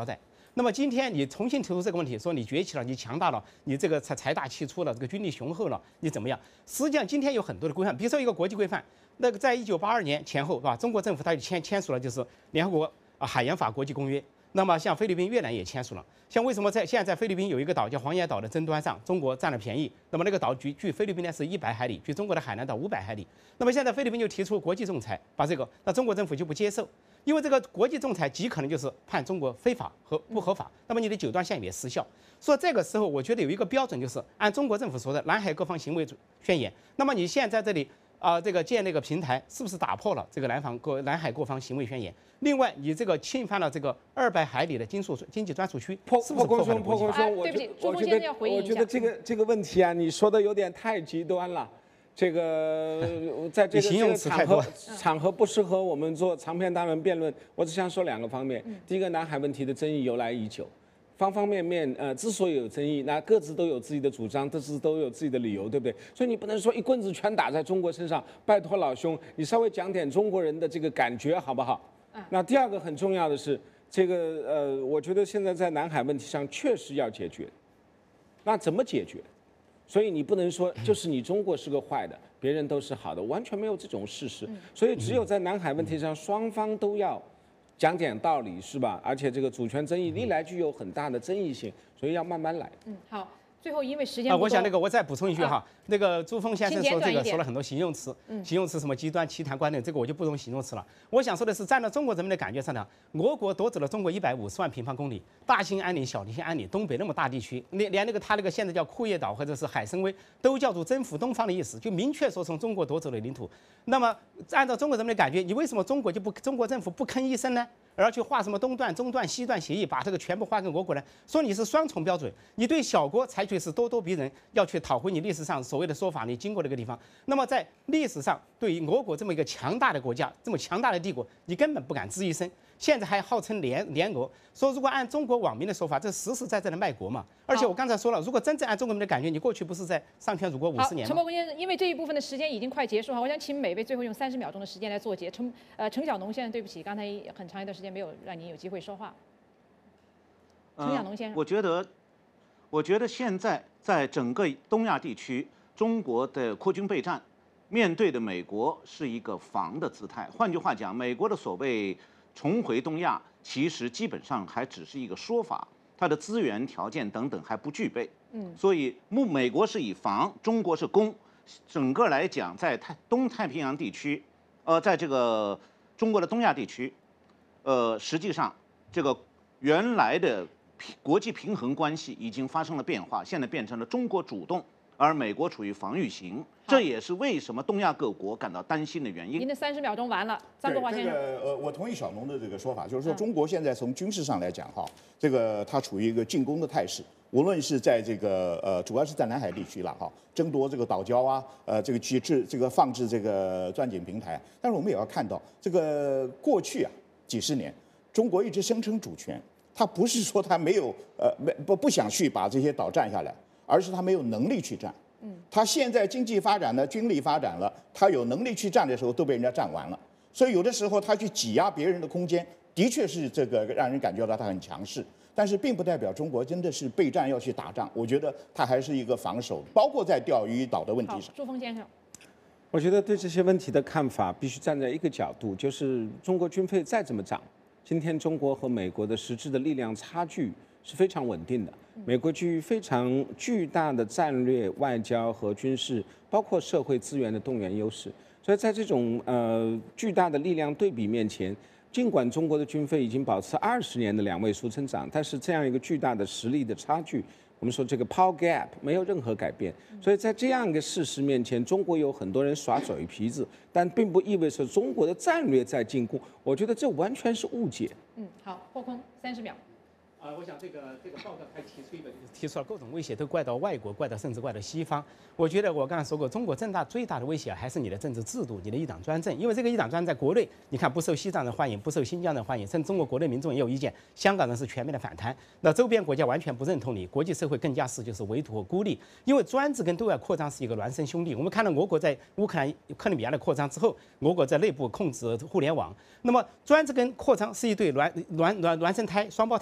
那么今天你重新提出这个问题，说你崛起了，你强大了，你这个财财大气粗了，这个军力雄厚了，你怎么样？实际上今天有很多的规范，比如说一个国际规范，那个在一九八二年前后是吧？中国政府它就签签署了就是联合国啊海洋法国际公约。那么像菲律宾、越南也签署了。像为什么在现在在菲律宾有一个岛叫黄岩岛的争端上，中国占了便宜？那么那个岛距距菲律宾呢是一百海里，距中国的海南岛五百海里。那么现在菲律宾就提出国际仲裁，把这个，那中国政府就不接受，因为这个国际仲裁极可能就是判中国非法和不合法，那么你的九段线也失效。所以这个时候，我觉得有一个标准，就是按中国政府说的南海各方行为宣言。那么你现在在这里。啊、呃，这个建那个平台是不是打破了这个南方各南海各方行为宣言？另外，你这个侵犯了这个二百海里的经属经济专属区， 破是不是破坏了国际法？ 破对不起， 我觉得我觉得这个这个问题啊，你说的有点太极端了。这个在这个形容词太多， 场合不适合我们做长篇大论辩论。我只想说两个方面。第一个，南海问题的争议由来已久。方方面面，呃，之所以有争议，那各自都有自己的主张，各自都有自己的理由，对不对？所以你不能说一棍子全打在中国身上。拜托老兄，你稍微讲点中国人的这个感觉好不好？那第二个很重要的是，这个呃，我觉得现在在南海问题上确实要解决。那怎么解决？所以你不能说就是你中国是个坏的，别人都是好的，完全没有这种事实。所以只有在南海问题上，双方都要。讲点道理是吧？而且这个主权争议历来具有很大的争议性，所以要慢慢来。 嗯，好。最后因为时间啊，我想那个我再补充一句哈， 啊、 那个朱峰先生说这个说了很多形容词， 嗯、 形容词什么极端、奇谈、观点，这个我就不用形容词了。我想说的是，站在中国人民的感觉上呢，俄国夺走了中国一百五十万平方公里，大兴安岭、小兴安岭，东北那么大地区，连连那个他那个现在叫库页岛或者是海参崴，都叫做征服东方的意思，就明确说从中国夺走了领土。那么按照中国人民的感觉，你为什么中国就不中国政府不吭一声呢？而要去画什么东段、中段、西段协议，把这个全部划给俄国人，说你是双重标准，你对小国采取是咄咄逼人，要去讨回你历史上所谓的说法，你经过那个地方。那么在历史上，对于俄国这么一个强大的国家，这么强大的帝国，你根本不敢吱一声。现在还号称联联俄，说如果按中国网民的说法，这实实在在的卖国嘛。而且我刚才说了，如果真正按中国人的感觉，你过去不是在上权辱国五十年吗？ 陈伯公先生，因为这一部分的时间已经快结束哈，我想请每位最后用三十秒钟的时间来做结。陈呃陈小农先生，对不起，刚才很长一段时间没有让您有机会说话。陈小农先生、 呃，我觉得，我觉得现在在整个东亚地区，中国的扩军备战面对的美国是一个防的姿态。换句话讲，美国的所谓重回东亚，其实基本上还只是一个说法，它的资源条件等等还不具备。嗯，所以目美国是以防，中国是攻。整个来讲，在太东太平洋地区，呃，在这个中国的东亚地区，呃，实际上这个原来的国际平衡关系已经发生了变化，现在变成了中国主动，而美国处于防御型。这也是为什么东亚各国感到担心的原因。 您的三十秒钟完了，张国华先生。 这个呃，我同意小农的这个说法，就是说中国现在从军事上来讲哈，这个它处于一个进攻的态势，无论是在这个呃，主要是在南海地区了哈，争夺这个岛礁啊，呃，这个去制这个放置这个钻井平台。但是我们也要看到，这个过去啊几十年，中国一直声称主权，它不是说它没有呃没不不想去把这些岛占下来，而是它没有能力去占。嗯，他现在经济发展了，军力发展了，他有能力去占的时候，都被人家占完了。所以有的时候他去挤压别人的空间，的确是这个让人感觉到他很强势。但是并不代表中国真的是备战要去打仗，我觉得他还是一个防守，包括在钓鱼岛的问题上。 朱峰先生， 我觉得对这些问题的看法必须站在一个角度，就是中国军费再怎么涨，今天中国和美国的实质的力量差距是非常稳定的。美国具有非常巨大的战略、外交和军事，包括社会资源的动员优势。所以在这种呃巨大的力量对比面前，尽管中国的军费已经保持二十年的两位数增长，但是这样一个巨大的实力的差距，我们说这个 power gap 没有任何改变。所以在这样一个事实面前，中国有很多人耍嘴皮子，但并不意味着中国的战略在进攻。我觉得这完全是误解。 嗯，好，霍空三十秒。 啊，我想这个这个报告还提出一个，提出了各种威胁，都怪到外国，怪到甚至怪到西方。我觉得我刚才说过，中国最大最大的威胁还是你的政治制度，你的一党专政。因为这个一党专政在国内，你看不受西藏人欢迎，不受新疆人欢迎，甚至中国国内民众也有意见。香港人是全面的反弹，那周边国家完全不认同你，国际社会更加是就是围堵和孤立。因为专制跟对外扩张是一个孪生兄弟。我们看到俄国在乌克兰、克里米亚的扩张之后，俄国在内部控制互联网。那么专制跟扩张是一对孪孪孪孪生胎、双胞胎的时候。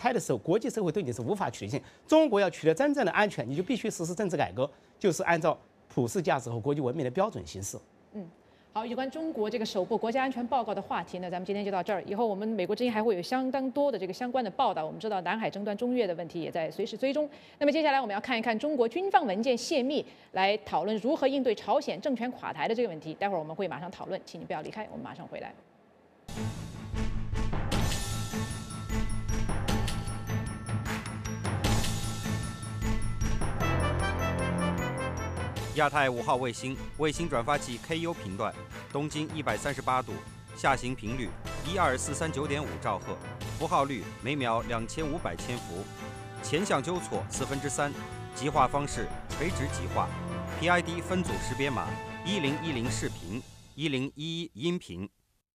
国际社会对你是无法取得信。中国要取得真正的安全，你就必须实施政治改革，就是按照普世价值和国际文明的标准行事。 嗯。好，有关中国这个首部国家安全报告的话题呢，咱们今天就到这儿。以后我们美国之音还会有相当多的这个相关的报道。我们知道南海争端、中越的问题也在随时追踪。那么接下来我们要看一看中国军方文件泄密，来讨论如何应对朝鲜政权垮台的这个问题。待会儿我们会马上讨论，请你不要离开，我们马上回来。 亚太五号卫星卫星转发器 K U 频段，东经一百三十八度，下行频率一二四三九点五兆赫，符号率每秒两千五百千伏，前向纠错四分之三，极化方式垂直极化 ，P I D 分组识别码一零一零视频，一零一一音频。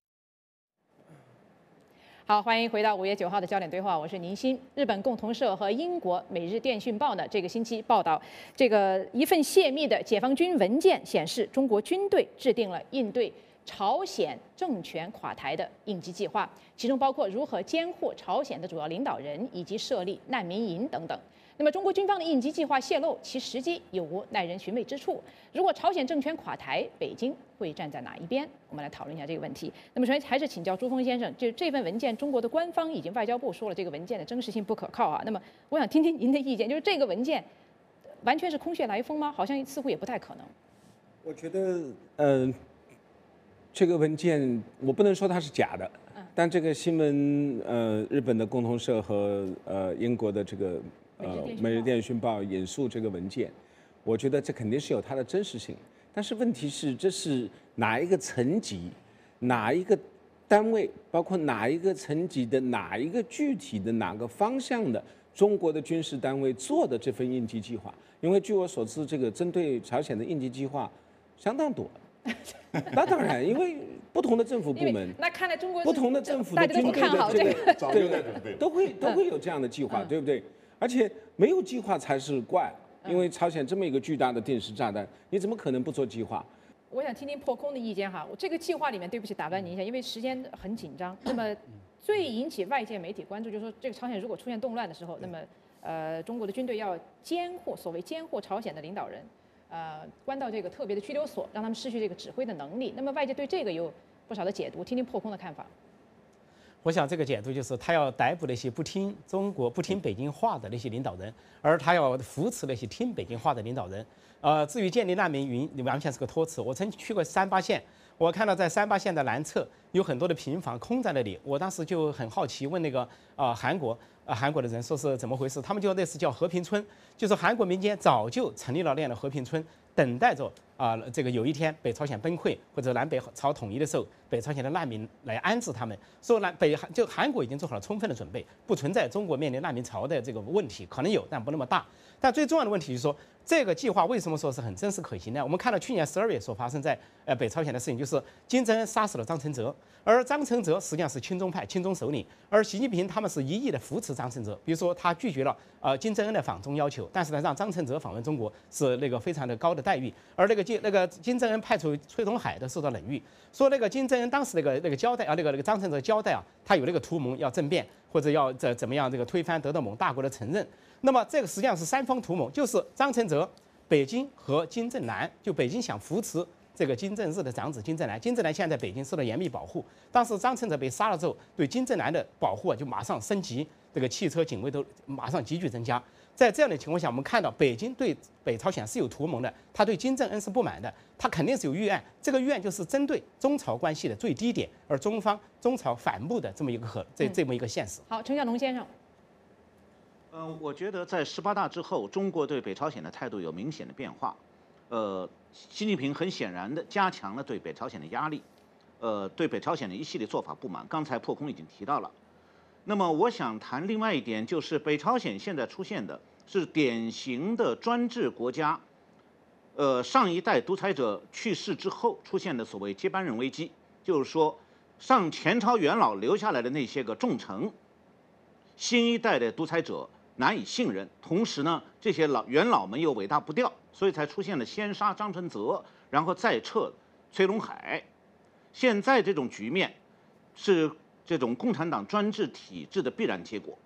好，欢迎回到五月九号的焦点对话，我是宁鑫。日本共同社和英国《每日电讯报》呢，这个星期报道，这个一份泄密的解放军文件显示，中国军队制定了应对朝鲜政权垮台的应急计划，其中包括如何监护朝鲜的主要领导人，以及设立难民营等等。那么，中国军方的应急计划泄露，其时机有无耐人寻味之处？如果朝鲜政权垮台，北京会站在哪一边？我们来讨论一下这个问题。那么，首先还是请教朱峰先生，就这份文件，中国的官方已经外交部说了，这个文件的真实性不可靠啊。那么，我想听听您的意见，就是这个文件完全是空穴来风吗？好像似乎也不太可能。 我觉得，嗯、呃，这个文件我不能说它是假的，嗯、但这个新闻，呃，日本的共同社和呃英国的这个。呃，《每日电讯报》引述这个文件，我觉得这肯定是有它的真实性。但是问题是，这是哪一个层级、哪一个单位，包括哪一个层级的哪一个具体的哪个方向的中国的军事单位做的这份应急计划？因为据我所知，这个针对朝鲜的应急计划相当多。那当然，因为不同的政府部门， 那看来中国不同的政府的军队的这个，对，都会都会有这样的计划，对不对？而且没有计划才是怪，因为朝鲜这么一个巨大的定时炸弹，你怎么可能不做计划？ 我想听听破空的意见哈。我这个计划里面，对不起打断您一下，因为时间很紧张。那么，最引起外界媒体关注就是说，这个朝鲜如果出现动乱的时候，那么呃，中国的军队要监护所谓监护朝鲜的领导人，呃，关到这个特别的拘留所，让他们失去这个指挥的能力。那么外界对这个有不少的解读，听听破空的看法。 我想这个解读就是他要逮捕那些不听中国、不听北京话的那些领导人，而他要扶持那些听北京话的领导人。呃，至于建立难民营，完全是个托词。我曾去过三八线，我看到在三八线的南侧有很多的平房空在那里，我当时就很好奇，问那个呃韩国呃韩国的人说是怎么回事，他们就那是叫和平村，就是韩国民间早就成立了那样的和平村，等待着啊、呃、这个有一天北朝鲜崩溃或者南北朝统一的时候，北朝鲜的难民来安置他们。说南北韩就韩国已经做好了充分的准备，不存在中国面临难民潮的这个问题，可能有但不那么大。但最重要的问题就是说，这个计划为什么说是很真实可行呢？我们看到去年十二月所发生在呃北朝鲜的事情，就是金正恩杀死了张承泽，而张承泽实际上是亲中派亲中首领，而习近平他们是一意的扶持张承泽。比如说他拒绝了呃金正恩的访中要求，但是呢让张承泽访问中国是那个非常的高的待遇，而那个金那个金正恩派出崔东海的受到冷遇，说那个金正恩当时那个那个交代啊那个那个张承泽交代啊，他有那个图谋要政变或者要怎怎么样这个推翻德德蒙大国的承认。那么这个实际上是三方图谋，就是张承泽、北京和金正男。就北京想扶持这个金正日的长子金正男，金正男现在在北京受到严密保护。当时张承泽被杀了之后，对金正男的保护啊就马上升级，这个汽车警卫都马上急剧增加。在这样的情况下，我们看到北京对北朝鲜是有图谋的，他对金正恩是不满的，他肯定是有预案。这个预案就是针对中朝关系的最低点，而中方中朝反目的这么一个可这这么一个现实。 好，陈小龙先生。 呃，我觉得在十八大之后，中国对北朝鲜的态度有明显的变化。呃，习近平很显然的加强了对北朝鲜的压力，呃，对北朝鲜的一系列做法不满。刚才破空已经提到了。那么我想谈另外一点，就是北朝鲜现在出现的是典型的专制国家，呃，上一代独裁者去世之后出现的所谓接班人危机，就是说，上前朝元老留下来的那些个重臣，新一代的独裁者难以信任，同时呢，这些老元老们又尾大不掉，所以才出现了先杀张承泽，然后再撤崔龙海。现在这种局面是这种共产党专制体制的必然结果。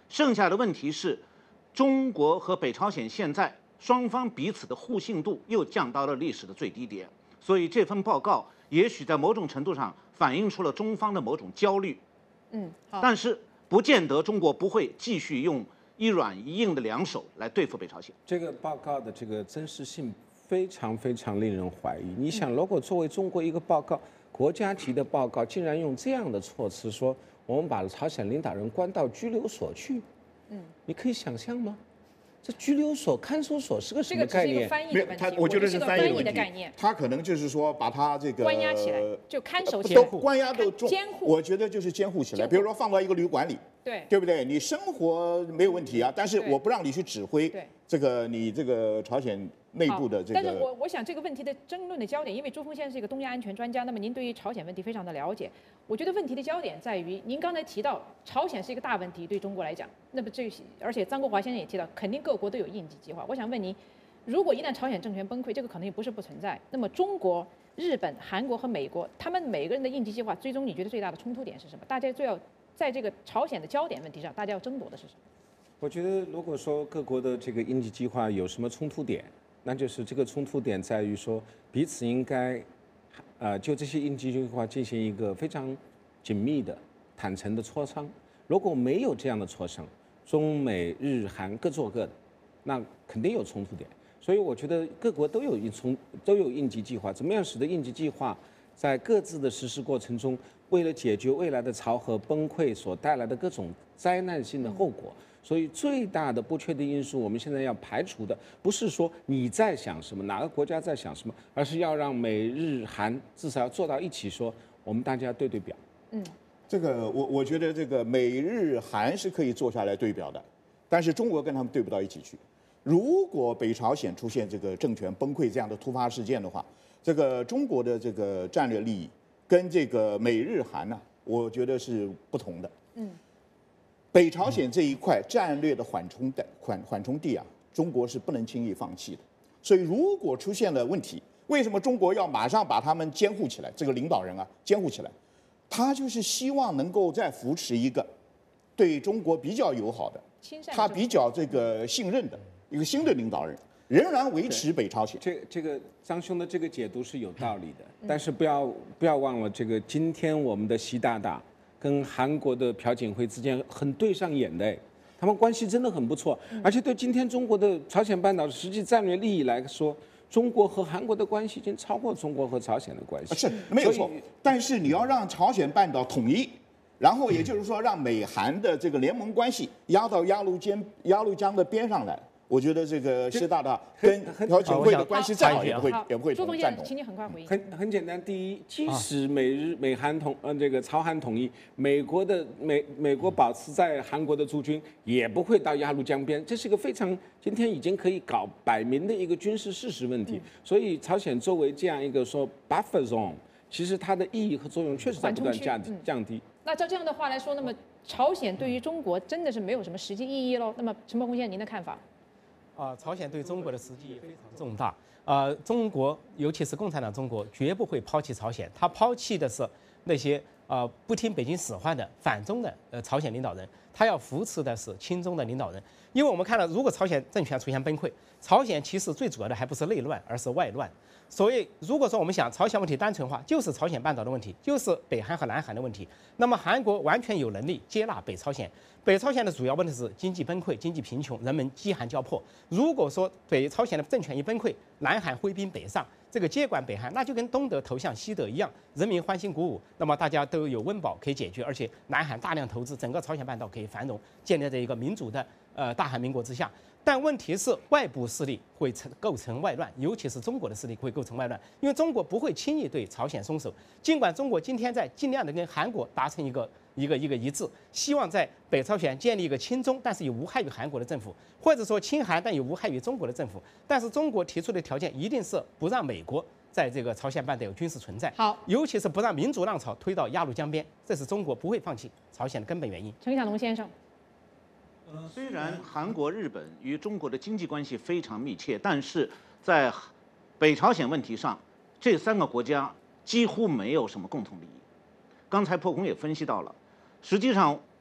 剩下的问题是，中国和北朝鲜现在双方彼此的互信度又降到了历史的最低点，所以这份报告也许在某种程度上反映出了中方的某种焦虑。 嗯，好， 但是不见得中国不会继续用一软一硬的两手来对付北朝鲜。 这个报告的这个真实性非常非常令人怀疑。你想，如果作为中国一个报告，国家级的报告，竟然用这样的措辞说我们把朝鲜领导人关到拘留所去， 嗯， 你可以想象吗？这拘留所、看守所是个什这个只是一个么概念？ 翻译的问题， 他我觉得是是个翻译翻译问题的概念。 他可能就是说把他这个关押起来，就看守起都来， 关押都中监护我觉得就是监护起来， 监护比如说放到一个旅馆里， 对对不对？你生活没有问题啊，但是对我不让你去指挥对这个你这个朝鲜内部的这个。 但是我我想这个问题的争论的焦点，因为朱峰先生是一个东亚安全专家，那么您对于朝鲜问题非常的了解。我觉得问题的焦点在于，您刚才提到朝鲜是一个大问题，对中国来讲，那么这而且张国华先生也提到，肯定各国都有应急计划。我想问您，如果一旦朝鲜政权崩溃，这个可能也不是不存在，那么中国、日本、韩国和美国，他们每个人的应急计划，最终你觉得最大的冲突点是什么？大家最要在这个朝鲜的焦点问题上，大家要争夺的是什么？ 我觉得，如果说各国的这个应急计划有什么冲突点，那就是这个冲突点在于说彼此应该，呃，就这些应急计划进行一个非常紧密的、坦诚的磋商。如果没有这样的磋商，中美日韩各做各的，那肯定有冲突点。所以我觉得各国都有一冲都有应急计划，怎么样使得应急计划在各自的实施过程中，为了解决未来的朝核崩溃所带来的各种灾难性的后果。所以最大的不确定因素，我们现在要排除的不是说你在想什么，哪个国家在想什么，而是要让美日韩至少要坐到一起说，我们大家对对表。 嗯， 这个我我觉得这个美日韩是可以坐下来对表的，但是中国跟他们对不到一起去。如果北朝鲜出现这个政权崩溃这样的突发事件的话，这个中国的这个战略利益跟这个美日韩呢，我觉得是不同的。 嗯。 北朝鲜这一块战略的缓冲带、缓缓冲地啊，中国是不能轻易放弃的。所以，如果出现了问题，为什么中国要马上把他们监护起来？这个领导人啊，监护起来，他就是希望能够再扶持一个对中国比较友好的、他比较这个信任的一个新的领导人，仍然维持北朝鲜。 这这个张兄的这个解读是有道理的，但是不要不要忘了，这个今天我们的习大大跟韩国的朴槿惠之间很对上眼的，他们关系真的很不错，而且对今天中国的朝鲜半岛的实际战略利益来说，中国和韩国的关系已经超过中国和朝鲜的关系。 是没有错，但是你要让朝鲜半岛统一，然后也就是说让美韩的这个联盟关系压到鸭绿江鸭绿江的边上来。我觉得这个习大大跟朴槿惠的关系再好也不会也不会朱峰赞同。 先生，请你很快回应。 很很简单，第一，即使美日美韩统呃这个朝韩统一，美国的美美国保持在韩国的驻军也不会到鸭绿江边，这是一个非常今天已经可以搞摆明的一个军事事实问题。所以朝鲜作为这样一个说 buffer zone， 其实它的意义和作用确实在不断降低降低。 那照这样的话来说，那么朝鲜对于中国真的是没有什么实际意义喽？那么陈伯宏先生，您的看法？ 啊、呃，朝鲜对中国的实际也非常重大。呃，中国尤其是共产党中国绝不会抛弃朝鲜，他抛弃的是那些呃不听北京使唤的反中的呃朝鲜领导人，他要扶持的是亲中的领导人。因为我们看到，如果朝鲜政权出现崩溃，朝鲜其实最主要的还不是内乱，而是外乱。所以，如果说我们想朝鲜问题单纯化，就是朝鲜半岛的问题，就是北韩和南韩的问题。那么韩国完全有能力接纳北朝鲜。北朝鲜的主要问题是经济崩溃、经济贫穷，人们饥寒交迫。如果说北朝鲜的政权一崩溃，南韩挥兵北上，这个接管北韩，那就跟东德投向西德一样，人民欢欣鼓舞，那么大家都有温饱可以解决，而且南韩大量投资，整个朝鲜半岛可以繁荣，建立在一个民主的呃大韩民国之下。但问题是，外部势力会成构成外乱，尤其是中国的势力会构成外乱，因为中国不会轻易对朝鲜松手。尽管中国今天在尽量的跟韩国达成一个一个一个一致，希望在北朝鲜建立一个亲中，但是有无害于韩国的政府，或者说亲韩但有无害于中国的政府。但是中国提出的条件一定是不让美国在这个朝鲜半岛有军事存在， 好， 尤其是不让民主浪潮推到鸭绿江边，这是中国不会放弃朝鲜的根本原因。 陈小龙先生。 虽然韩国、日本与中国的经济关系非常密切，但是在北朝鲜问题上，这三个国家几乎没有什么共同利益。刚才破空也分析到了，实际上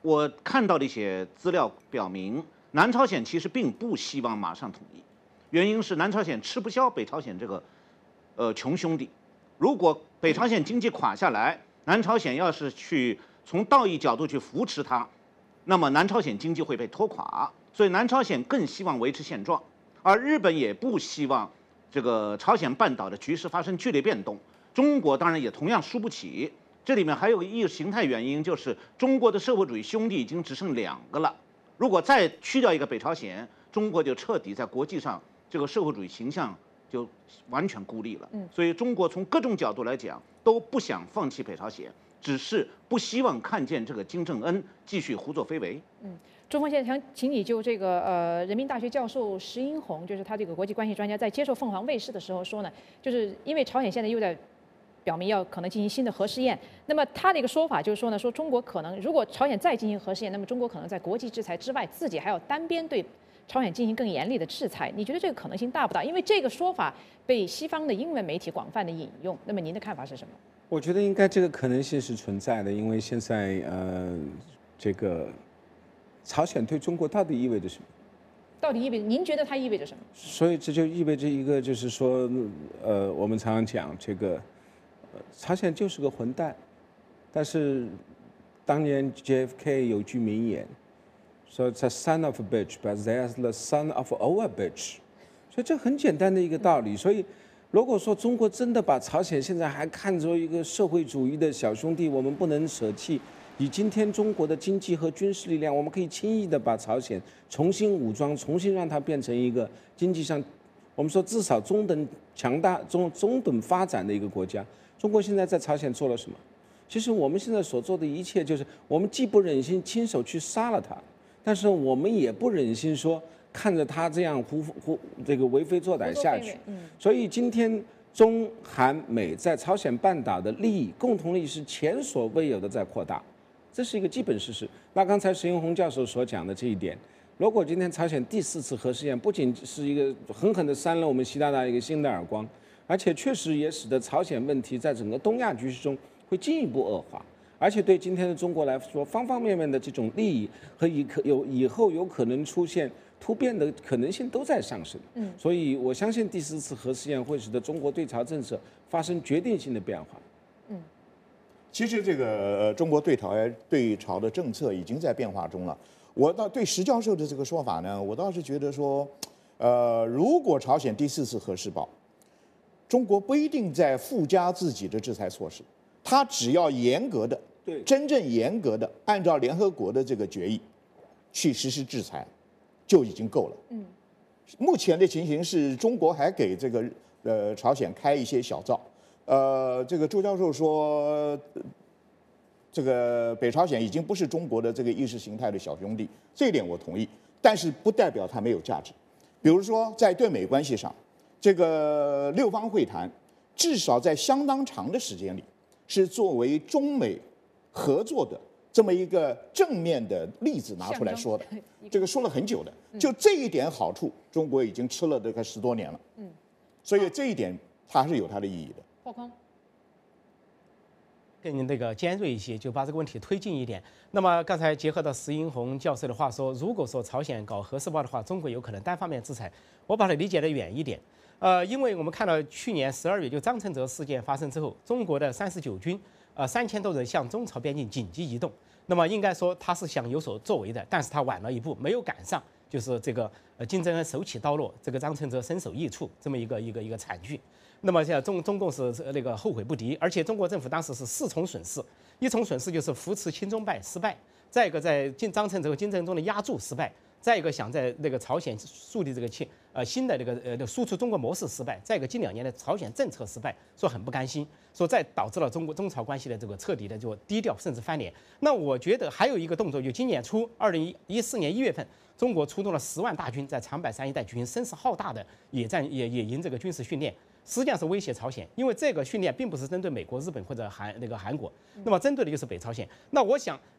我看到的一些资料表明，南朝鲜其实并不希望马上统一，原因是南朝鲜吃不消北朝鲜这个呃穷兄弟。如果北朝鲜经济垮下来，南朝鲜要是去从道义角度去扶持它，那么南朝鲜经济会被拖垮。所以南朝鲜更希望维持现状，而日本也不希望这个朝鲜半岛的局势发生剧烈变动。中国当然也同样输不起。这里面还有个意识形态原因，就是中国的社会主义兄弟已经只剩两个了。如果再去掉一个北朝鲜，中国就彻底在国际上这个社会主义形象就完全孤立了。嗯，所以中国从各种角度来讲都不想放弃北朝鲜，只是不希望看见这个金正恩继续胡作非为。 嗯。中锋先生，想请你就这个呃，人民大学教授石英红，就是他这个国际关系专家，在接受凤凰卫视的时候说呢，就是因为朝鲜现在又在表明要可能进行新的核试验，那么他的一个说法就是说呢，说中国可能如果朝鲜再进行核试验，那么中国可能在国际制裁之外，自己还要单边对朝鲜进行更严厉的制裁。你觉得这个可能性大不大？因为这个说法被西方的英文媒体广泛的引用，那么您的看法是什么？ 我觉得应该这个可能性是存在的，因为现在呃，这个。朝鲜对中国到底意味着什么？ 到底意味着？您觉得它意味着什么？ 所以这就意味着一个，就是说，呃，我们常常讲这个，呃，朝鲜就是个混蛋。但是，当年 J F K 有句名言，说 "The son of a bitch, but there's the son of our bitch"。所以这很简单的一个道理。所以，如果说中国真的把朝鲜现在还看作一个社会主义的小兄弟，我们不能舍弃。以今天中国的经济和军事力量，我们可以轻易的把朝鲜重新武装，重新让它变成一个经济上，我们说至少中等强大、中中等发展的一个国家。中国现在在朝鲜做了什么？其实我们现在所做的一切，就是我们既不忍心亲手去杀了他，但是我们也不忍心说看着他这样胡胡这个为非作歹下去。所以今天中韩美在朝鲜半岛的利益共同利益是前所未有的在扩大。这是一个基本事实。那刚才石英红教授所讲的这一点，如果今天朝鲜第四次核试验不仅是一个狠狠地扇了我们习大大一个新的耳光，而且确实也使得朝鲜问题在整个东亚局势中会进一步恶化，而且对今天的中国来说，方方面面的这种利益和以可有以后有可能出现突变的可能性都在上升。嗯，所以我相信第四次核试验会使得中国对朝政策发生决定性的变化。 嗯。其实这个呃，中国对朝对朝的政策已经在变化中了。我倒对石教授的这个说法呢，我倒是觉得说，呃，如果朝鲜第四次核试爆，中国不一定在附加自己的制裁措施，他只要严格的、 对真正严格的按照联合国的这个决议去实施制裁，就已经够了。嗯，目前的情形是中国还给这个呃朝鲜开一些小灶。呃，这个周教授说，这个北朝鲜已经不是中国的这个意识形态的小兄弟，这一点我同意，但是不代表它没有价值。比如说，在对美关系上，这个六方会谈，至少在相当长的时间里，是作为中美合作的这么一个正面的例子拿出来说的，这个说了很久的。就这一点好处，中国已经吃了这个十多年了。嗯，所以这一点它还是有它的意义的。 霍空， 更那个尖锐一些，就把这个问题推进一点。那么刚才结合到石英红教授的话说，如果说朝鲜搞核试爆的话，中国有可能单方面制裁。我把它理解的远一点，呃，因为我们看到去年十二月就张承泽事件发生之后，中国的三十九军呃三千多人向中朝边境紧急移动。那么应该说他是想有所作为的，但是他晚了一步，没有赶上，就是这个呃金正恩手起刀落，这个张承泽身首异处这么一个一个一个惨剧。那么现在中中共是那个后悔不敌，而且中国政府当时是四重损失，一重损失就是扶持亲中派失败，再一个在金张承泽和金正恩中的压注失败，再一个想在那个朝鲜树立这个新呃新的这个呃输出中国模式失败，再一个近两年的朝鲜政策失败，说很不甘心，说再导致了中国中朝关系的这个彻底的就低调甚至翻脸。那我觉得还有一个动作，就今年初二零一四年一月份，中国出动了十万大军在长白山一带举行声势浩大的野战野野营这个军事训练。实际上是威胁朝鲜，因为这个训练并不是针对美国、日本或者韩那个韩国，那么针对的就是北朝鲜。那我想，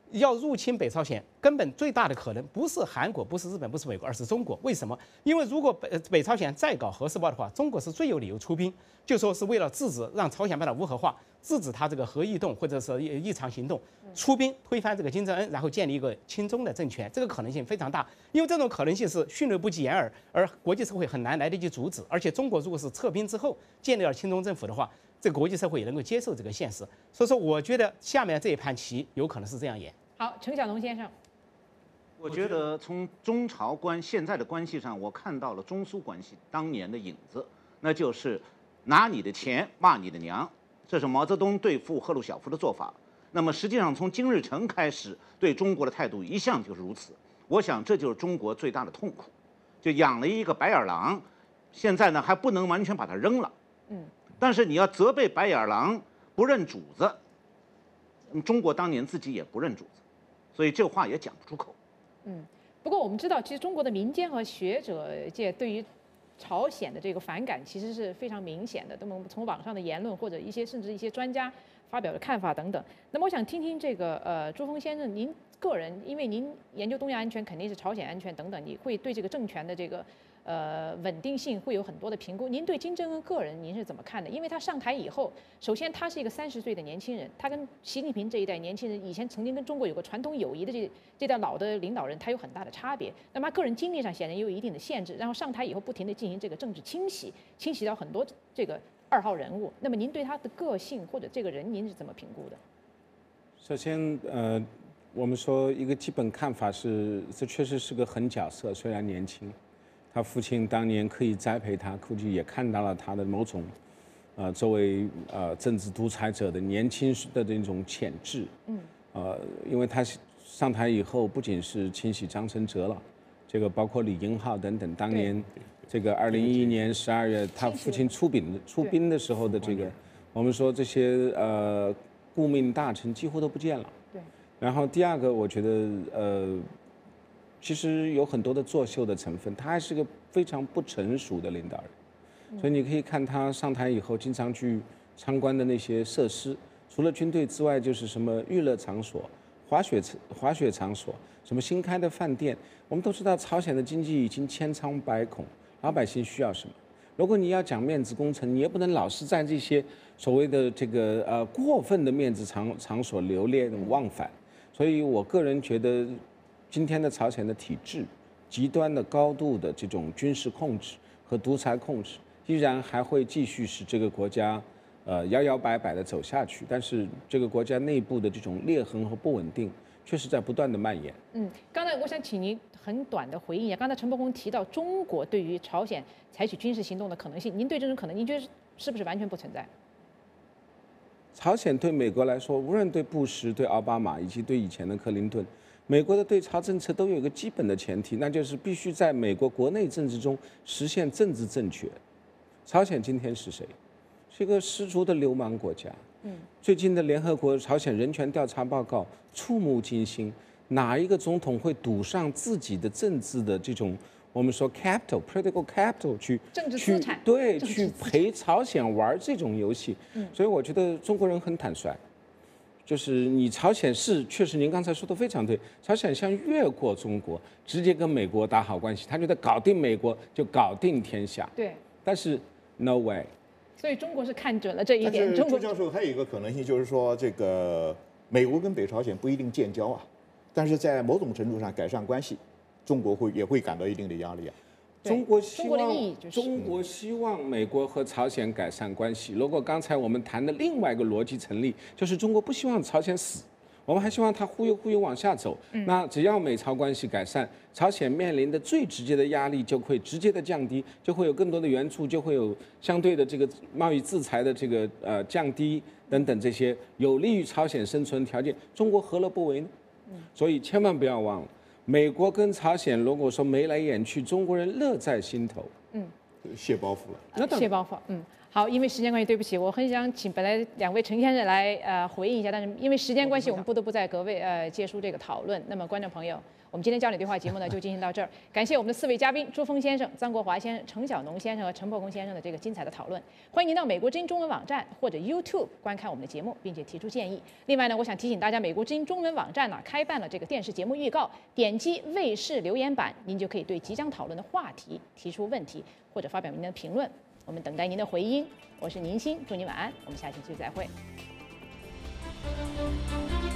要入侵北朝鲜，根本最大的可能不是韩国，不是日本，不是美国，而是中国。为什么？因为如果北北朝鲜再搞核试爆的话，中国是最有理由出兵，就说是为了制止让朝鲜半岛无核化，制止他这个核异动或者是异常行动，出兵推翻这个金正恩，然后建立一个亲中的政权，这个可能性非常大。因为这种可能性是迅雷不及掩耳，而国际社会很难来得及阻止。而且中国如果是撤兵之后建立了亲中政府的话，这个国际社会也能够接受这个现实。所以说，我觉得下面这一盘棋有可能是这样演。 好，陈晓农先生， 我觉得从中朝关现在的关系上，我看到了中苏关系当年的影子，那就是拿你的钱骂你的娘，这是毛泽东对付赫鲁晓夫的做法。那么实际上从金日成开始对中国的态度一向就是如此。我想这就是中国最大的痛苦，就养了一个白眼狼，现在呢还不能完全把它扔了。 嗯， 但是你要责备白眼狼不认主子，中国当年自己也不认主子。所以这话也讲不出口。 嗯，不过我们知道，其实中国的民间和学者界对于朝鲜的这个反感其实是非常明显的。那么从网上的言论或者一些甚至一些专家发表的看法等等。那么我想听听这个呃朱峰先生，您个人，因为您研究东亚安全，肯定是朝鲜安全等等，你会对这个政权的这个呃稳定性会有很多的评估。您对金正恩个人您是怎么看的？因为他上台以后，首先他是一个三十岁的年轻人，他跟习近平这一代年轻人以前曾经跟中国有个传统友谊的这这代老的领导人，他有很大的差别。那么他个人经历上显然也有一定的限制，然后上台以后不停地进行这个政治清洗，清洗到很多这个二号人物。那么您对他的个性或者这个人您是怎么评估的？ 首先，呃，我们说一个基本看法是，这确实是个狠角色，虽然年轻。他父亲当年刻意栽培他，估计也看到了他的某种，呃，作为呃政治独裁者的年轻的这种潜质。嗯。呃，因为他上台以后，不仅是清洗张承哲了，这个包括李英浩等等，当年这个二零一一年十二月他父亲出兵出兵的时候的这个，我们说这些呃顾命大臣几乎都不见了。 对。然后第二个，我觉得呃。其实有很多的作秀的成分，他还是个非常不成熟的领导人，所以你可以看他上台以后经常去参观的那些设施，除了军队之外，就是什么娱乐场所、滑雪滑雪场所，什么新开的饭店。我们都知道朝鲜的经济已经千疮百孔，老百姓需要什么？如果你要讲面子工程，你也不能老是在这些所谓的这个呃过分的面子场场所流连忘返。所以我个人觉得。今天的朝鲜的体制，极端的高度的这种军事控制和独裁控制，依然还会继续使这个国家，呃摇摇摆摆的走下去。但是这个国家内部的这种裂痕和不稳定，确实在不断的蔓延。 嗯，刚才我想请您很短的回应一下，刚才陈伯宏提到中国对于朝鲜采取军事行动的可能性，您对这种可能，您觉得是不是完全不存在？ 朝鲜对美国来说，无论对布什、对奥巴马以及对以前的克林顿。美国的对朝政策都有一个基本的前提，那就是必须在美国国内政治中实现政治正确。朝鲜今天是谁？是一个十足的流氓国家。嗯，最近的联合国朝鲜人权调查报告触目惊心，哪一个总统会赌上自己的政治的这种我们说 capital political capital 去政治资产对去陪朝鲜玩这种游戏？嗯，所以我觉得中国人很坦率。就是你朝鲜是确实，您刚才说的非常对，朝鲜想越过中国，直接跟美国打好关系，他觉得搞定美国就搞定天下。 对。 但是 no way。 所以中国是看准了这一点。 朱教授还有一个可能性，就是说这个美国跟北朝鲜不一定建交啊，但是在某种程度上改善关系，中国会也会感到一定的压力啊。 中国希望就是、 中国希望美国和朝鲜改善关系。如果刚才我们谈的另外一个逻辑成立，就是中国不希望朝鲜死，我们还希望它忽悠忽悠往下走。嗯、那只要美朝关系改善，朝鲜面临的最直接的压力就会直接的降低，就会有更多的援助，就会有相对的这个贸易制裁的这个呃降低等等这些有利于朝鲜生存条件，中国何乐不为呢？嗯、所以千万不要忘了。美国跟朝鲜如果说眉来眼去，中国人乐在心头。 嗯， 卸包袱了。 卸包袱。嗯，好。 好，因为时间关系，对不起，我很想请本来两位陈先生来呃回应一下，但是因为时间关系，我们不得不在各位呃结束这个讨论。那么，观众朋友，我们今天焦点对话节目呢就进行到这儿，感谢我们的四位嘉宾朱峰先生、张国华先生、程晓农先生和陈破公先生的这个精彩的讨论。欢迎您到美国之音中文网站或者 YouTube 观看我们的节目，并且提出建议。另外呢，我想提醒大家，美国之音中文网站呢开办了这个电视节目预告，点击卫视留言板，您就可以对即将讨论的话题提出问题或者发表您的评论。我们等待您的回音。我是宁鑫，祝您晚安，我们下期继续再会。